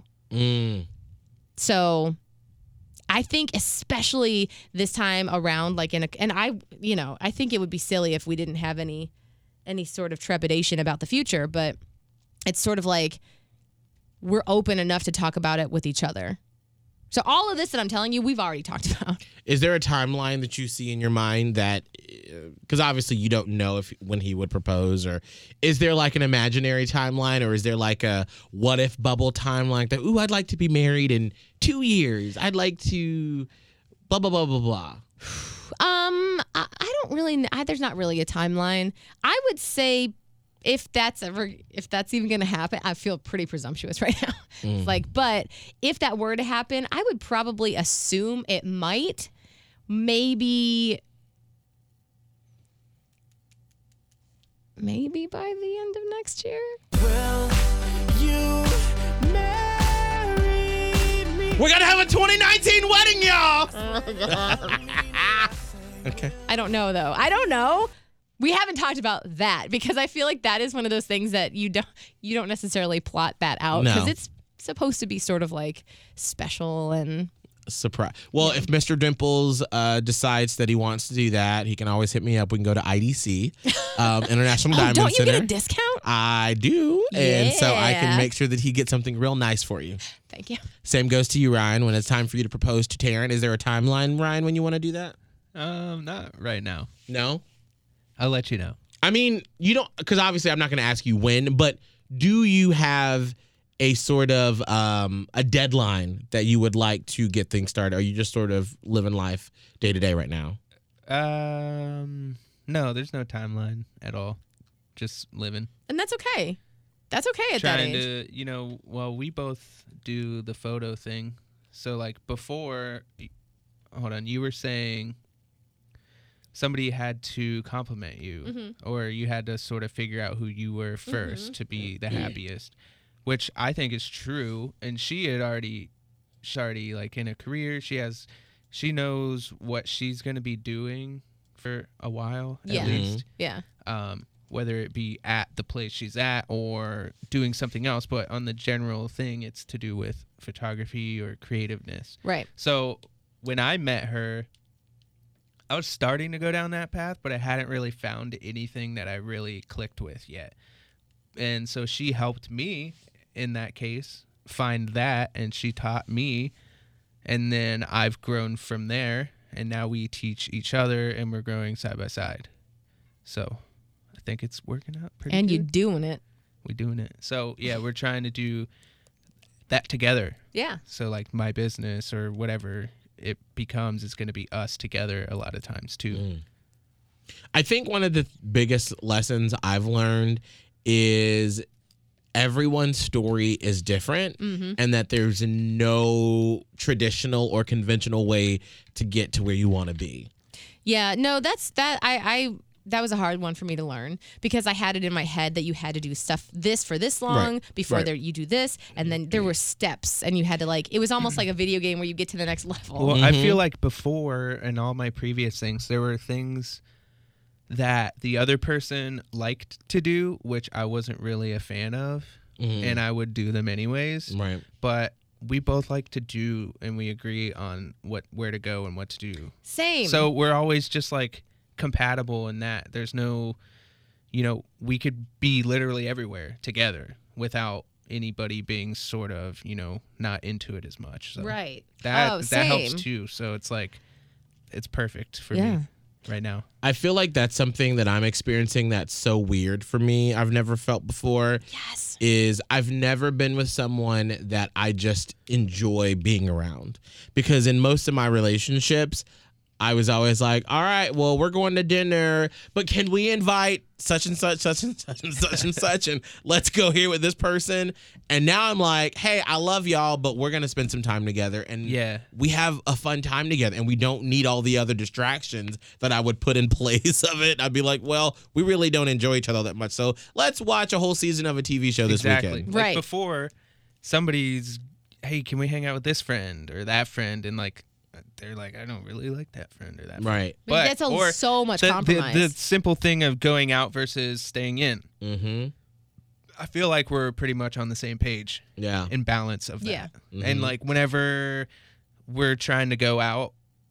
Speaker 5: So I think especially this time around, like I think it would be silly if we didn't have any any sort of trepidation about the future, but it's sort of like we're open enough to talk about it with each other. So all of this that I'm telling you, we've already talked about.
Speaker 4: Is there a timeline that you see in your mind that, because obviously you don't know when he would propose, or is there like an imaginary timeline, or is there like a what if bubble timeline that, ooh, I'd like to be married in 2 years. I'd like to blah, blah, blah, blah, blah.
Speaker 5: I don't really, there's not really a timeline. I would say if that's even going to happen, I feel pretty presumptuous right now. It's like, but if that were to happen, I would probably assume it might, maybe by the end of next year.
Speaker 3: Well, you married me.
Speaker 4: We're going to have a 2019 wedding, y'all. Okay.
Speaker 5: I don't know, though. I don't know. We haven't talked about that because I feel like that is one of those things that you don't necessarily plot that out because it's supposed to be sort of like special and
Speaker 4: surprise. Well, if Mr. Dimples decides that he wants to do that, he can always hit me up. We can go to IDC, International Diamond
Speaker 5: don't you
Speaker 4: Center.
Speaker 5: get a discount?
Speaker 4: I do, and so I can make sure that he gets something real nice for you.
Speaker 5: Thank you.
Speaker 4: Same goes to you, Ryan. When it's time for you to propose to Taryn, is there a timeline, Ryan, when you want to do that?
Speaker 6: Not right now.
Speaker 4: No.
Speaker 6: I'll let you know.
Speaker 4: I mean, you don't, because obviously I'm not going to ask you when, but do you have a sort of a deadline that you would like to get things started? Or are you just sort of living life day to day right now?
Speaker 6: No, there's no timeline at all. Just living.
Speaker 5: And that's okay. That's okay at that age.
Speaker 6: Trying to, well, we both do the photo thing. So like before, hold on, you were saying somebody had to compliment you or you had to sort of figure out who you were first to be the happiest, which I think is true. And she already like in a career, she knows what she's going to be doing for a while at least.
Speaker 5: Yeah.
Speaker 6: Whether it be at the place she's at or doing something else, but on the general thing, it's to do with photography or creativeness.
Speaker 5: Right.
Speaker 6: So when I met her, I was starting to go down that path, but I hadn't really found anything that I really clicked with yet. And so she helped me in that case find that, and she taught me, and then I've grown from there, and now we teach each other, and we're growing side by side. So I think it's working out pretty
Speaker 5: and
Speaker 6: good.
Speaker 5: you're doing it.
Speaker 6: We're doing it. So yeah, we're trying to do that together.
Speaker 5: Yeah.
Speaker 6: So like my business or whatever it becomes is going to be us together a lot of times too.
Speaker 4: I think one of the biggest lessons I've learned is everyone's story is different and that there's no traditional or conventional way to get to where you want to be.
Speaker 5: Yeah, no, that was a hard one for me to learn because I had it in my head that you had to do stuff this for this long before you do this, and then there were steps, and you had to it was almost like a video game where you get to the next level.
Speaker 6: Well, I feel like before in all my previous things, there were things that the other person liked to do, which I wasn't really a fan of, and I would do them anyways.
Speaker 4: Right.
Speaker 6: But we both like to do, and we agree on where to go and what to do.
Speaker 5: Same.
Speaker 6: So we're always just like compatible in that there's no, we could be literally everywhere together without anybody being sort of, not into it as much. So
Speaker 5: right.
Speaker 6: that helps too. So it's like, it's perfect for me right now.
Speaker 4: I feel like that's something that I'm experiencing that's so weird for me. I've never felt before.
Speaker 5: Yes.
Speaker 4: Is I've never been with someone that I just enjoy being around. Because in most of my relationships, I was always like, all right, well, we're going to dinner, but can we invite such and such, such and such and such and such, and let's go here with this person. And now I'm like, hey, I love y'all, but we're going to spend some time together. And we have a fun time together, and we don't need all the other distractions that I would put in place of it. I'd be like, well, we really don't enjoy each other that much, so let's watch a whole season of a TV show this weekend.
Speaker 6: Like before, somebody's, hey, can we hang out with this friend or that friend? And like, they're like, I don't really like that friend or that friend.
Speaker 4: Right.
Speaker 5: But that's so much compromise.
Speaker 6: The simple thing of going out versus staying in.
Speaker 4: Mm-hmm.
Speaker 6: I feel like we're pretty much on the same page.
Speaker 4: Yeah.
Speaker 6: In balance of that.
Speaker 5: Yeah.
Speaker 6: And like whenever we're trying to go out,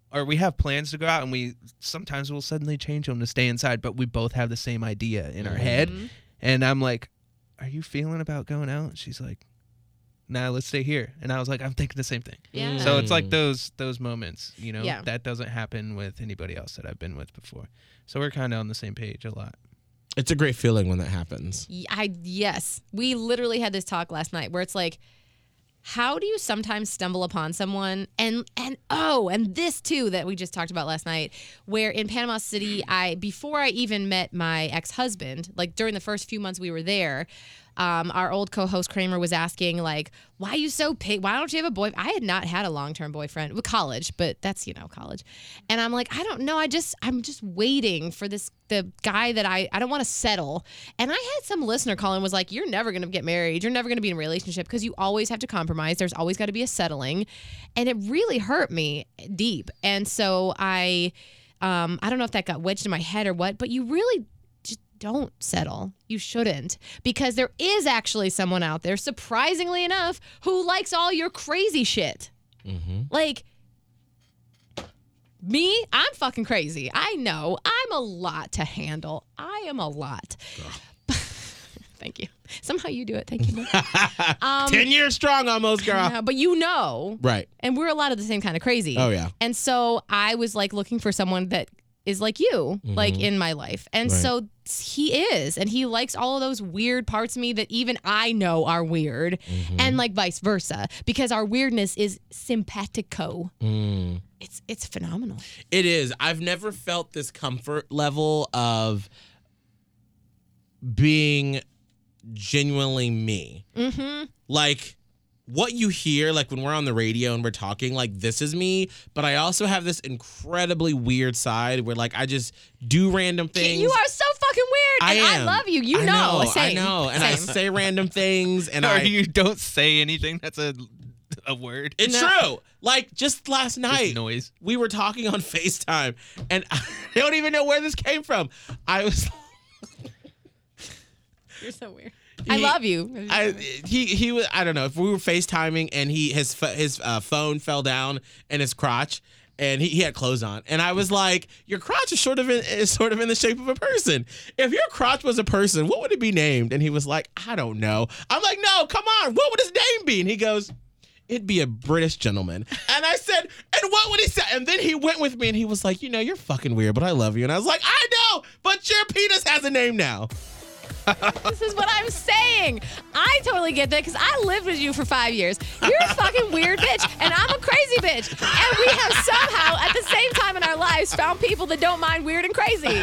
Speaker 6: or we have plans to go out, and we sometimes we'll suddenly change them to stay inside, but we both have the same idea in our head. And I'm like, are you feeling about going out? And she's like, nah, let's stay here. And I was like, I'm thinking the same thing.
Speaker 5: Yeah.
Speaker 6: So it's like those moments, you know,
Speaker 5: Yeah.
Speaker 6: that doesn't happen with anybody else that I've been with before. So we're kind of on the same page a lot.
Speaker 4: It's a great feeling when that happens.
Speaker 5: Yes. We literally had this talk last night where it's like, how do you sometimes stumble upon someone and this too that we just talked about last night, where in Panama City, before I even met my ex-husband, like during the first few months we were there, our old co-host Kramer was asking like, why are you so why don't you have a boy? I had not had a long-term boyfriend with college, but that's, college. And I'm like, I don't know. I'm just waiting for the guy that I don't want to settle. And I had some listener call and was like, you're never going to get married. You're never going to be in a relationship because you always have to compromise. There's always got to be a settling. And it really hurt me deep. And so I don't know if that got wedged in my head or what, but you really don't settle. You shouldn't, because there is actually someone out there, surprisingly enough, who likes all your crazy shit. Like me, I'm fucking crazy. I know. I'm a lot to handle. I am a lot. Thank you. Somehow you do it. Thank you.
Speaker 4: 10 years strong almost, girl.
Speaker 5: But right. And we're a lot of the same kind of crazy.
Speaker 4: Oh, yeah.
Speaker 5: And so I was like looking for someone that is like you, like in my life. And so he is, and he likes all of those weird parts of me that even I know are weird, and like vice versa, because our weirdness is simpatico. It's phenomenal.
Speaker 4: It is. I've never felt this comfort level of being genuinely me. Like, what you hear, like when we're on the radio and we're talking, like this is me, but I also have this incredibly weird side where like I just do random things.
Speaker 5: You are so fucking weird, and I love you. I know.
Speaker 4: I know. And I say random things, and
Speaker 6: you don't say anything that's a word.
Speaker 4: It's true. Like just last night,
Speaker 6: just noise. We
Speaker 4: were talking on FaceTime, and I don't even know where this came from. I was.
Speaker 5: You're so weird. I love you.
Speaker 4: He was, I don't know, if we were FaceTiming and his phone fell down in his crotch and he had clothes on, and I was like, your crotch is sort of in the shape of a person. If your crotch was a person, what would it be named? And he was like, I don't know. I'm like, no, come on, what would his name be? And he goes, it'd be a British gentleman. And I said, and what would he say? And then he went with me and he was like, you're fucking weird, but I love you. And I was like, I know, but your penis has a name now.
Speaker 5: This is what I'm saying. I totally get that because I lived with you for 5 years. You're a fucking weird bitch, and I'm a crazy bitch. And we have somehow, at the same time in our lives, found people that don't mind weird and crazy.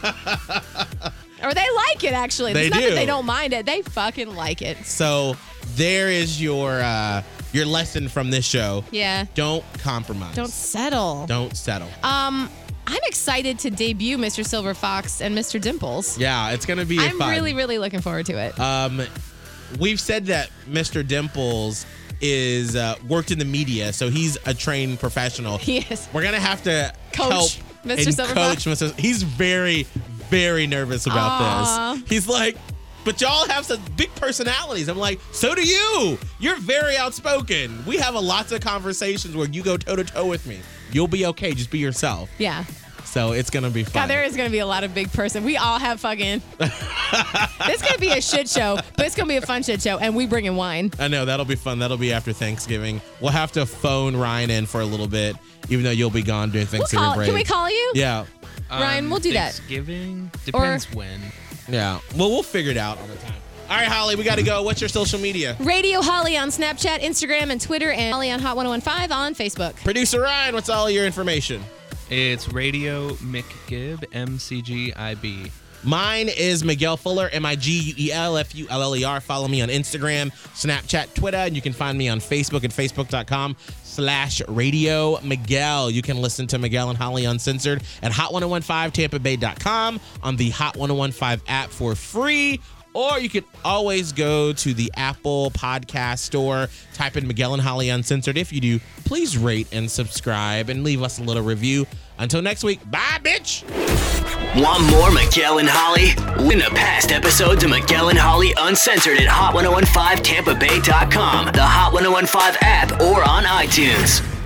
Speaker 5: Or they like it, actually. It's not that they don't mind it. They fucking like it.
Speaker 4: So there is your lesson from this show.
Speaker 5: Yeah.
Speaker 4: Don't compromise.
Speaker 5: Don't settle.
Speaker 4: Don't settle.
Speaker 5: I'm excited to debut Mr. Silver Fox and Mr. Dimples.
Speaker 4: Yeah, it's going to be fun.
Speaker 5: I'm really, really looking forward to it.
Speaker 4: We've said that Mr. Dimples is worked in the media, so he's a trained professional.
Speaker 5: He is.
Speaker 4: We're going to have to
Speaker 5: coach
Speaker 4: help
Speaker 5: Mr. Silver Fox.
Speaker 4: He's very, very nervous about this. He's like, but y'all have such big personalities. I'm like, so do you. You're very outspoken. We have lots of conversations where you go toe-to-toe with me. You'll be okay. Just be yourself.
Speaker 5: Yeah.
Speaker 4: So it's going to be fun.
Speaker 5: God, there is going to be a lot of big person. We all have fucking... It's going to be a shit show, but it's going to be a fun shit show, and we bring in wine.
Speaker 4: I know. That'll be fun. That'll be after Thanksgiving. We'll have to phone Ryan in for a little bit, even though you'll be gone during Thanksgiving break.
Speaker 5: Can we call you?
Speaker 4: Yeah.
Speaker 5: Ryan, we'll do that.
Speaker 6: Thanksgiving? Depends when.
Speaker 4: Yeah. Well, we'll figure it out on the time. All right, Holly, we got to go. What's your social media?
Speaker 5: Radio Holly on Snapchat, Instagram, and Twitter, and Holly on Hot 1015 on Facebook.
Speaker 4: Producer Ryan, what's all your information?
Speaker 6: It's Radio McGib, MCGIB.
Speaker 4: Mine is Miguel Fuller, MIGUELFULLER. Follow me on Instagram, Snapchat, Twitter, and you can find me on Facebook at facebook.com/Radio Miguel. You can listen to Miguel and Holly Uncensored at hot1015tampabay.com, on the Hot 1015 app for free. Or you can always go to the Apple Podcast Store, type in Miguel and Holly Uncensored. If you do, please rate and subscribe and leave us a little review. Until next week, bye, bitch.
Speaker 2: Want more Miguel and Holly? Listen to past episodes of Miguel and Holly Uncensored at hot1015tampabay.com, the Hot 1015 app, or on iTunes.